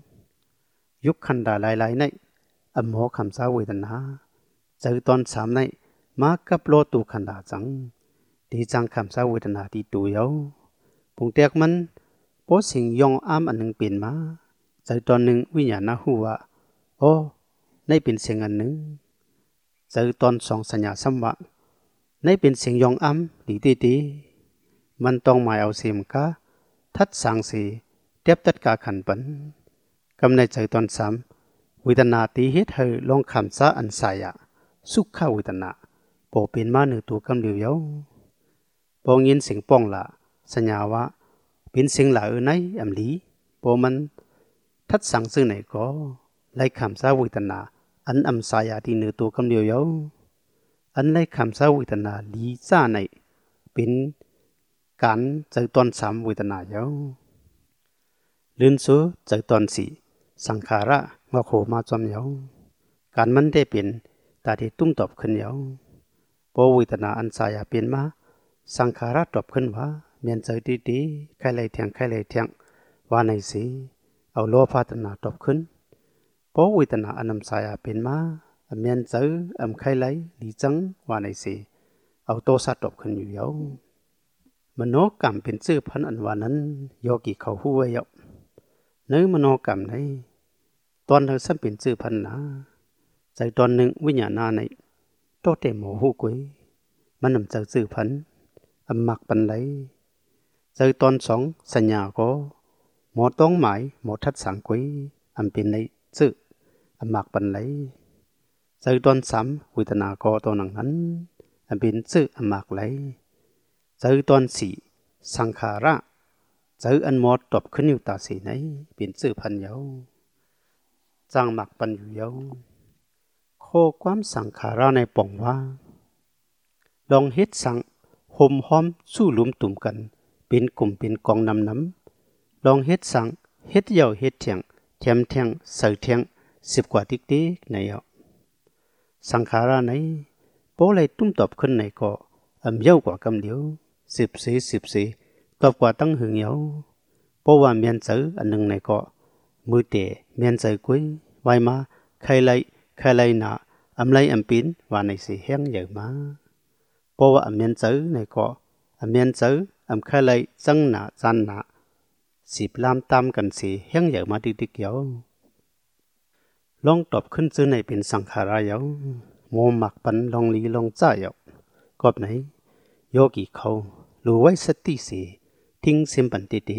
dục khăn đà lại lại này âm hó khám giá vui tận à chớ toàn sám này má cấp lô tu khăn đà chẳng thì chẳng khám giá vui tận à thì tù yau bùng tiệc mình bố sinh yong am anh nâng biển máใจตอนหนึ่งวิญญาณหัวโอ้ในเป็นเสียงอันหนึ่งใจตอนสองสัญญาสัมวะในเป็นเสียงยองอ้ำดีตีตีมันต้องหมายเอาเสียมกะทัดสังสีเทียบตัดกาขันปันกำในใจตอนสามวิตนาตีเฮ็ดให้ลองคำซาอันสายะสุขวิตนาโปเป็นมาหนึ่งตัวกำเหลียวปองยินเสียงป้องละสัญญาว่าเป็นเสียงหลาเออในอำลีโปมันทัดสังซึ่งไหนก็ไล่คำสาวิตนาอันอัมสายาที่เนื้อตัวคำเดียวยาวอันไล่คำสาวิตนาลีซ่าในเป็นการใจตอนสามวิตนายาวลื่นสู้ใจตอนสี่สังขาระมาโคมาจอมยาวการมันได้เป็นตาที่ตุ้มตอบขึ้นยาวพอวิตนาอันสายาเป็นมาสังขาระตอบขึ้นว่าเมียนใจดีๆใครเลยเทียงใครเลยเทียงว่าในสีเอาโลภะตนาตบขึ้นเพราะวิตนาอันนำสายเป็นมาอเมียนเจออมไข่ไหลดีจังว่าในสิเอาโตซาตบขึ้นอยู่เยอะมโนกรรมเป็นชื่อพันอันว่านั้นโยกิเขาหู้ไว้เยอะเนื้อมโนกรรมในตอนเธอซ้ำเป็นชื่อพันนะใจตอนหนึ่งวิญญาณในโตเตโมหูกุยมันนำเจอชื่อพันอมักปันไหลใจตอนสองสัญญาก็หมอต้องหมายหมอทัดสังกุยอันเป็นในชื่ออันมากปันไหลใจตอนสามวิตนากอตัวหนังนั้นอันเป็นชื่ออันมากไหลใจตอนสี่สังขาระใจอันหมอตบขึ้นอยู่ตาสีไหนเป็นชื่อพันเยาจางมากปันอยู่เยาโคความสังขาระในป่องว่าลองเฮ็ดสังห่มห้อมสู้หลุมตุ่มกันเป็นกลุ่มเป็นกองนำน้ำลองเฮ็ดสังเฮ็ดเยาเฮ็ดเถียงเทียมเทียงเสือเทียงสิบกว่าติ๊กติ๊กในเยาสังขาระไหนโป้เลยตุ้มตอบขึ้นในก็อำเยากว่ากำเดียวสิบสี่สิบสี่ตอบกว่าตั้งหึงเยาโป้ว่าเมียนเสืออันหนึ่งในก็มือเตะเมียนเสือกุ้ยไว้มาใครไล่ใครไล่หนาอำไล่อำปีนว่าในสีแห้งเยอะมาโป้ว่าอำเมียนเสือในก็อำเมียนเสืออำใครไล่จังหนาจันหนาสิบลามตามกันสีแห้งใหญ่มาดิดิกเยาลองตอบขึ้นซื้อในเป็นสังขารเยาโมหมักปันลองลีลองจ้าเยากอบไหนโยกิเขารู้ไว้สติสีทิ้งเสียมปันติเด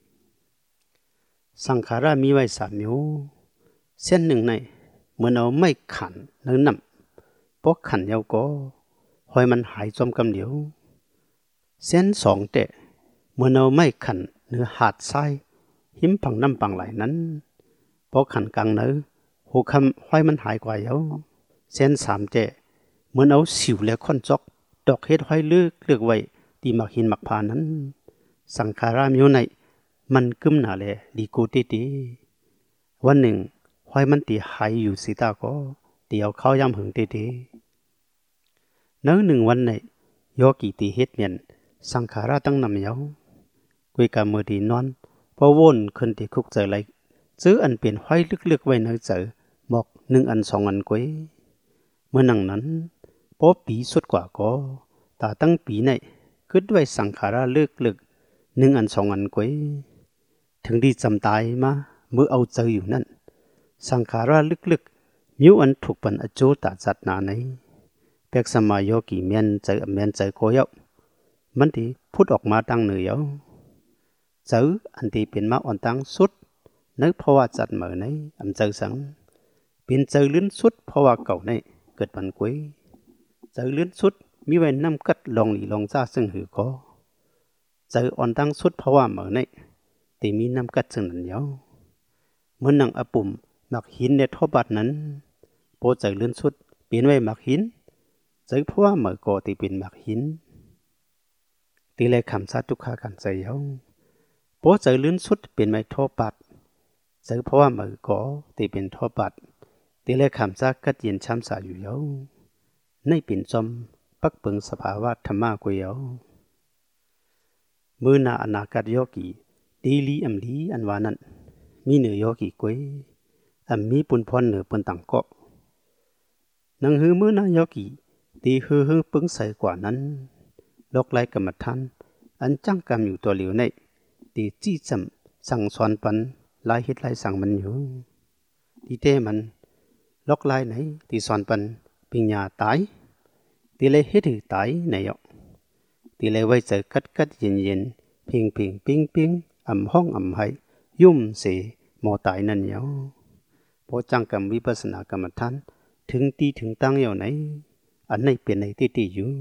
สังขารามีไว้สามมิวเส้นหนึ่งในเหมือนเอาไม่ขันเนื้อนำเพราะขันเยาก็หอยมันหายจอมกำเดียวเส้นสองเตะเหมือนเอาไม่ขันเนื้อหาดทรายหิมปังน้ำปังไหลนั้นพอขันกลางเนื้อหูคำห้อยมันหายกว่าเยาเส้นสามเจเหมือนเอาสิวและค้อนจอกดอกเฮ็ดห้อยเลือกเลือกไว้ตีหมักหินหมักผานั้นสังขารามอยู่ในมันกึมหนาแลลีกูตีตีวันหนึ่งห้อยมันตีหายอยู่สีตาก็เดี๋ยวเข้ายำหึงตีตีเนื้อหนึ่งวันในโยกีตีเฮ็ดเมียนสังขาราตั้งนำเยากุยกามือดีนอนพอวนขึ้นที่คุกเจอไรซื้ออันเปลี่ยนห้อยลึกๆไว้เนื้อเจอหมอกหนึ่งอันสองอันกุยเมื่อนั่งนั้นพอปีสุดกว่าก็ตาตั้งปีในกึดไว้สังขาราลึกๆหนึ่งอันสองอันกุยถึงดีจำตายมาเมื่อเอาเจออยู่นั่นสังขาราลึกๆมิวอันถูกปันอโจตาจัดนาในเปียกสมัยโยกีเมียนเจอเมียนเจอโกยเอามันที่พูดออกมาตั้งเหนือเจออันที่เป็นมาอ่อนตั้งสุดนึกเพราะว่าจัดเหมือนในอำเจอสังเป็นเจอลื่นสุดเพราะว่าเก่าในเกิดมันกุ้ยเจอลื่นสุดมีไว้น้ำกัดลองหลีลองซาซึ่งหือก็เจออ่อนตั้งสุดเพราะว่าเหมือนในตีมีน้ำกัดจึงนั่นเยาเมื่อนังอปุ่มหมักหินในทบัดนั้นโปเจอลื่นสุดเปลี่ยนไว้หมักหินเจอเพราะว่าเหมือนก่อตีเป็นหมักหินตีเลยคำซาทุกขากันใจเยาโปเจอลื่นสุดเปลี่ยนไว้ทบัดเจอเพราะว่าเหมือนก่อตีเป็นทบัดตีเลยคำซากัดเย็นช้ำสาอยู่เยาในปิ่นจอมปักเปิงสภาวะธรรมะกุยเยาเมื่อนาอนาคตโยกีดีลีอัมลีอันวานั้นมีเหนือโยกีกุยอัมมีปุ่นพรเหนือปุ่นต่างเกาะนังฮือเมื่อนาโยกีตีฮือฮือปึงใส่กว่านั้นลอกไล่กรรมฐานอันจังกรรมอยู่ตัวเหลียวในตีจี้จำสั่งสอนปันลายเฮ็ดลายสั่งมันอยู่ตีเต้มันลอกไล่ไหนตีสอนปันปิญญาตายตีเลยเฮ็ดหือตายไหนอ่ะตีเลยไว้เจอกัดกัดเย็นเย็นเพียงเพียงปิ้งปิ้งอ่ำห้องอ่ำให้ยุ่มเสหมอตายนั่นเยาพอจังกรรมวิปัสสนากรรมฐานถึงตีถึงตั้งเยาไหนอันไหนเป็นในที่ที่อยู่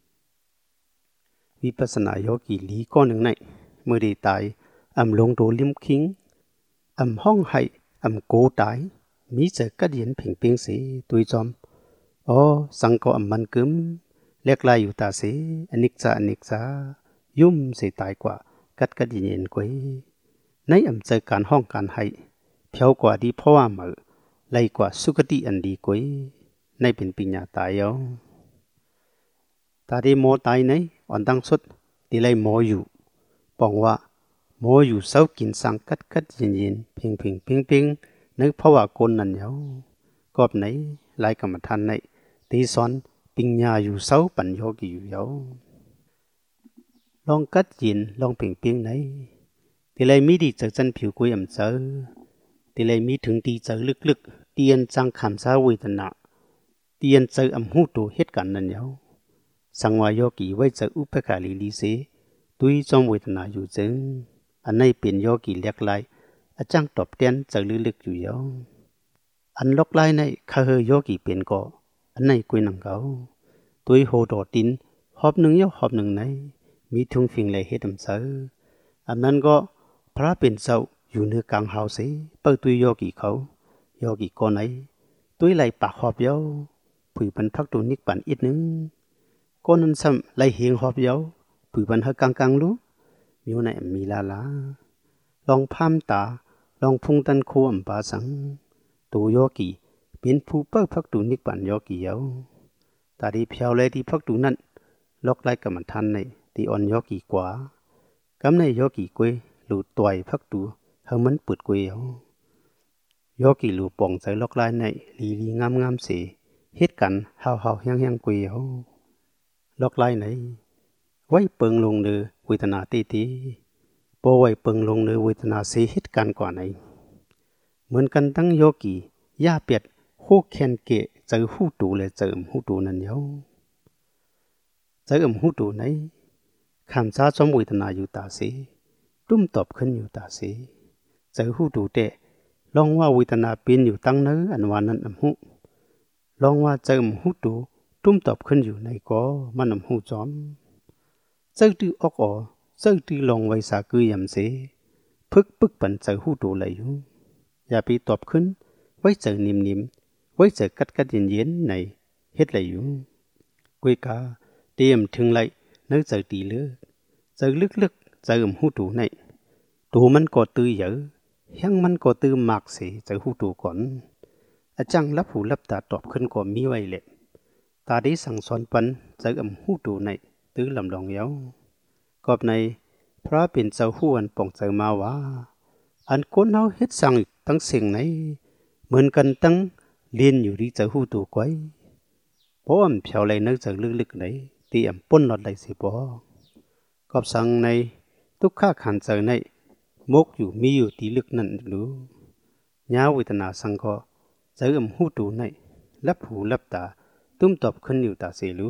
วิปัสสนาโยกีลีก้อนหนึ่งในเมื่อได้ตายอ่ำลงโดลิมคิงอ่ำห้องให้อ่ำโกตายมีเจอกัดเย็นเพียงเพียงเสตุยจอมอ๋อสังก็อ่ำมันกึมเล็กลายอยู่ตาเสอนิกจาอนิกจายุ่มเสตายกว่ากัดกัดเย็นกวยในอ่ำเจอการห้องการให้เพียวกว่าดีเพราะว่ามือไล่กว่าสุกติอันดีกวยในเป็นปิญญาตายเอาตาดีโมตายในอ่อนตั้งสุดตีไล่โมอยู่ปองว่าโมอยู่เศร้ากินสังกัดกัดเย็นเย็นเพียงเพียงเพียงเพียงนึกเพราะว่าคนนั้นเยากอบไหนไล่กรรมฐานในตีสอนปิญญาอยู่เศร้าปัญโยกีอยู่เยาลองกัดเย็นลองเพียงเพียงไหนตีไล่มีดีจากจันผิวกุยอ่ำเจอตีไล่มีถึงตีเจอลึกๆเตียนจังคำสาวิตนะเตียนเจออ่ำหูตัวเหตุการณ์นั้นเยาสังวายโยกีไว้เจออุปการีลีเสตุยจอมเวทนาอยู่จึงอันในเป็นโยกีเลียกไลอาจังตอบเตียนเจอลึกๆอยู่เยาอันลอกไลในคาเฮโยกีเป็นก็อันในกุยนังเขาตุยโหดอดินหอบหนึ่งเยาหอบหนึ่งในมีทุงฟิงเลยเฮ็ดอำเจออันนั้นก็พระเป็นเจ้าอยู่เนื้อกลางเฮาเสเปิดตุยโยกีเขาโยกีก็ไหนตุยไหลปากหอบเยาผือปันพักตัวนิกปันอีกนึงก็นั้นซ้ำไหลเฮียงหอบเยาผือปันเฮกลางๆรู้มีไหนมีลาลาลองพามตาลองพุงตันโคอำปาสังตัวโยกีเป็นผู้เปิดพักตัวนิกปันโยกีเยาตาดีเพียวเลยที่พักตัวนั้นลอกไล่กรรมฐานในที่อ่อนโยกีกว่ากำในโยกีกวยหลุดต่อยพักตัวเฮมันเปิดกวยเยาโยกีหลุดป่องใจลอกไล่ในลีลีงามงามเสเหตุกันเฮาเฮาแห้งแห้งกวยเยาลอกไล่ไหนไว้เปิงลงเนือเวทนาตีตีโปไว้เปิงลงเนือเวทนาเสเหตุกันกว่าไหนเหมือนกันตั้งโยกีย่าเปียดหูแคนเกะเจอหูตูเลยเจอมหูตูนั่นเยาเจอมหูตูไหนคำซาจอมเวทนาอยู่ตาเสตุ้มตอบขึ้นอยู่ตาเสเจอหูตูเตะลองว่าเวทนาเป็นอยู่ตั้งเนื้ออันวานั้นอำหูลองว่าเจอมหูตูตุ้มตอบขึ้นอยู่ในก็มันอำหูจอมเจอตื้อออกอ๋อเจอตื้อลองไว้สากือยำเสพึกปึกปันเจอหูตูเลยอยู่อย่าไปตอบขึ้นไว้เจอนิ่มๆไว้เจอกัดกัดเย็นเย็นในเฮ็ดเลยอยู่กุยกาเตรียมถึงเลยเนื้อเจอตีเลือเจอลึกๆเจอมหูตูในตูมันก็ตื้อเยอะยังมันก็ตื้อมากเสเจอหูตูก่อนอาจังรับหูรับตาตอบขึ้นก็มีไว้แหละตาได้สั่งสอนปันเจอมหูตูในตื้อลำลองเยากอบในพระเป็นเจ้าหู้อันป่องเจอมาว่าอันก้นเฮาเฮ็ดสั่งตั้งเสียงไหนเหมือนกันตั้งเรียนอยู่ที่เจอหูตัวก้อยเพราะอ่ำเพียวเลยนึกเจอลึกๆไหนตีอ่ำป้นหลอดไหลสิบ่กอบสั่งในทุกข้าขันเจอในมกอยู่มีอยู่ตีลึกนั่นรู้ยาเวทนาสังก็เจออ่ำหูตัวในรับหูรับตาตุ้มตอบขึ้นอยู่ตาเสรู้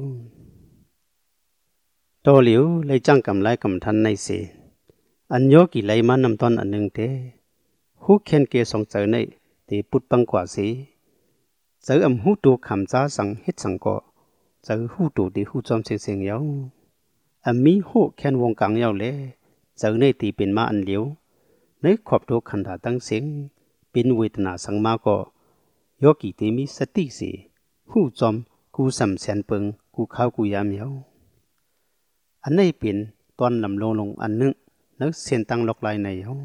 โตเหลียวเลยจ้างกำไรกำทันในเสอันโยกีไหลมานำตอนอันหนึ่งเตหูเข็นเกสองเจอในตีปุดปังกว่าสีเจออำหูตูคำจ้าสังเฮ็ดสังก็เจอหูตูตีหูจอมเสียงเสียงเยาออันมีโหแค่นวงกลางเยาเลยเจอในตีเป็นมาอันเหลียวในขอบโดขันดาตั้งเสียงเป็นเวทนาสังมาก็ยอกีเตมีสติสิหูจอมกูสำแสนเปิงกูข้าวกูยามเยาอันนี้เป็นตอนลำลงลงอันนึงนักเสียนตั้งลอกลายในเยา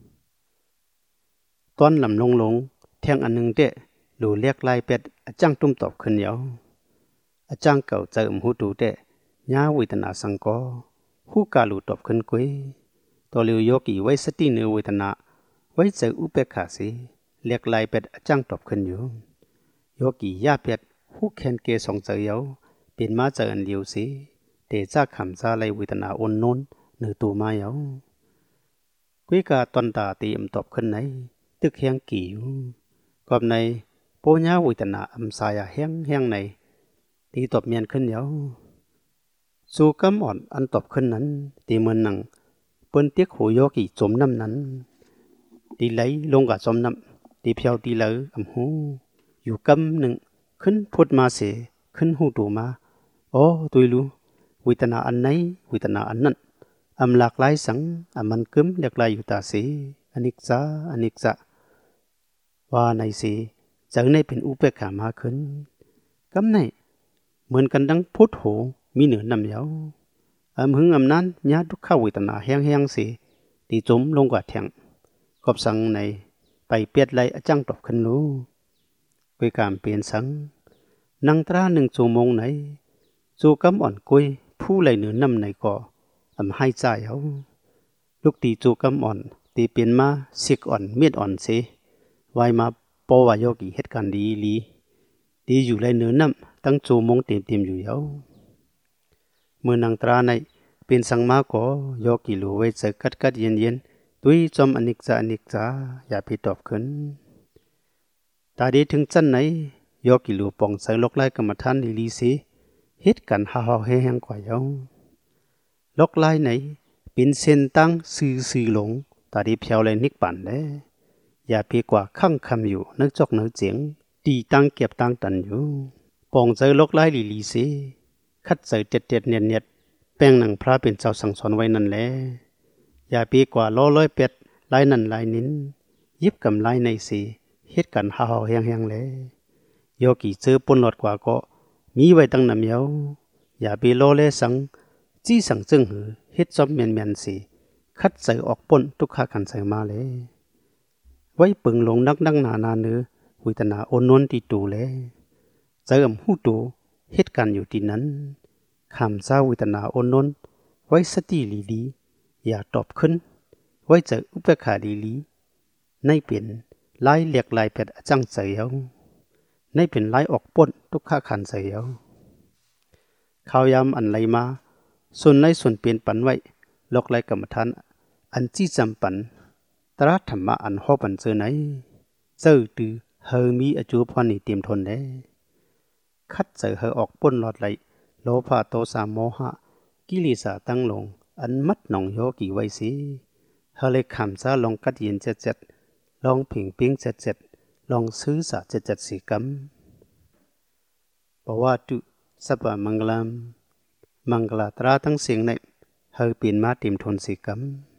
ตอนลำลงลงแทงอันนึงเดะหลูเรียกลายเป็ดอาจารย์ตุ้มตอบขึ้นเยาอาจารย์เก่าเจอมหูดูเดะยาเวทนาสังก็หูกาลูตอบขึ้นกุยตัวเลียวยกีไว้สติเนื้อเวทนาไว้เจออุเบกขาสิเรียกลายเป็ดอาจารย์ตอบขึ้นอยู่ยกียาเป็ดหูแขนเกสองเจอเยาเป็นมาเจออันเดียวสิเดจ้าคำซาไลเวทนาอ่อนน้นเนื้อตัวมาเยากุยกาตอนตาตีมตอบขึ้นไหนตึกแหงกี่อยู่กอบในโปญาเวทนาอัมสายแห้งแห้งในตีตอบเมียนขึ้นเยาสู่กำอ่อนอันตอบขึ้นนั้นตีเหมือนหนังเปิ้นเตียกหูยอกี่จมน้ำนั้นตีไหลลงกับจมน้ำตีเพียวตีเหลออำหูอยู่กำหนึ่งขึ้นพุดมาเสขึ้นหูดูมาโอ้ตุยรู้เวทนาอันไหนเวทนาอันนั้นอำหลากหลายสังอำมันกึมเรียกลายอยู่ตาเสอนิกซาอนิกซาว่าในเสจากในเป็นอุเบกขามาขึ้นกำในเหมือนกันดังพุทโหมีเหนือนำเยาอำหึงอำนั้นญาทุกข้าเวทนาแห้งแห้งสิตีจมลงกว่าแทงกอบสังในไปเปียดไหลอาจังตอบขึ้นรู้กุยการเปลี่ยนสังนังตราหนึ่งชั่วโมงไหนจูกำอ่อนกุยผู้ไหลเหนือนำในก่ออำให้ใจเยาลูกตีจูกำอ่อนตีเปลี่ยนมาสิกอ่อนเมียดอ่อนสิไว้มาปอวายกีเหตุการณ์ดีลีดีอยู่ไหลเหนือนำตั้งชั่วโมงเต็มเต็มอยู่เยาเมื่อนางตราในเป็นสังมาก็ยอกิโลไว้เจอกัดกัดเย็นเย็นตุยจอมอนิกจาอนิกจาอย่าไปตอบขึ้นตาดีถึงจันไหนยอกิโลปองใส่ลกไล่กรรมฐานลีลีสีเฮ็ดกันหาหอแห้งกว่าเยาลกไล่ไหนเป็นเส้นตั้งซื่อซื่อหลงตาดีเพียวเลยนิกปั่นเด้อย่าไปกว่าข้างคำอยู่นึกจอกนึกเจียงตีตั้งเก็บตั้งตันอยู่ปองใส่ลกไล่ลีลีสีคัดใส่เจ็ดเจ็ดเนียดเนียดแป้งหนังพระเป็นเจ้าสั่งสอนไว้นั่นแหละอย่าปีกว่าล้อร้อยเป็ดลายนั่นลายนิ้นยิบกำลายในสีเฮ็ดกันหาหอแห้งๆเลยโยกีเจอปนหลอดกว่าก็มีไว้ตั้งนำเยาอย่าปีล้อเล่สังจี้สั่งจึงหือเฮ็ดจอมเมียนเมียนสีคัดใส่ออกปนทุกขากันใส่มาเลยไว้ปึงลงนักนักหนานาเนื้อวิตนาโอนนที่ตูเลยเจอมหูตูเหตุการณ์อยู่ที่นั้นคำเศร้าวิตนาโอนนนไว้สติลีลีอย่าตอบขึ้นไว้เจออุปการลีลีในเป็นลายเลียกลายเป็ดจังเสียวในเป็นลายออกป้นทุกข้าขันเสียวข้าวยำอันไหลมาส่วนในส่วนเปลี่ยนปันไว้ลอกลายกรรมฐานอันจี้จำปันตรัสธรรมะอันหอปันเจอไหนเจอตือเฮมีอจูพอนี่เตรียมทนได้คัดเสือเฮออกป้นหลอดไหลโลภะโทสะโมหะกิเลสตั้งลงอันมัดหนองโยกี่ไว้สิเฮเลยคำซาลองกัดเย็นเจ็ดเจ็ดลองผิงปิ้งเจ็ดเจ็ดลองซื้อสาเจ็ดเจ็ดสีกำบอกว่าตุสัพมังกลัมมังกลาตราทั้งเสียงในเฮเปลี่ยนมาเตรียมทนสีกำ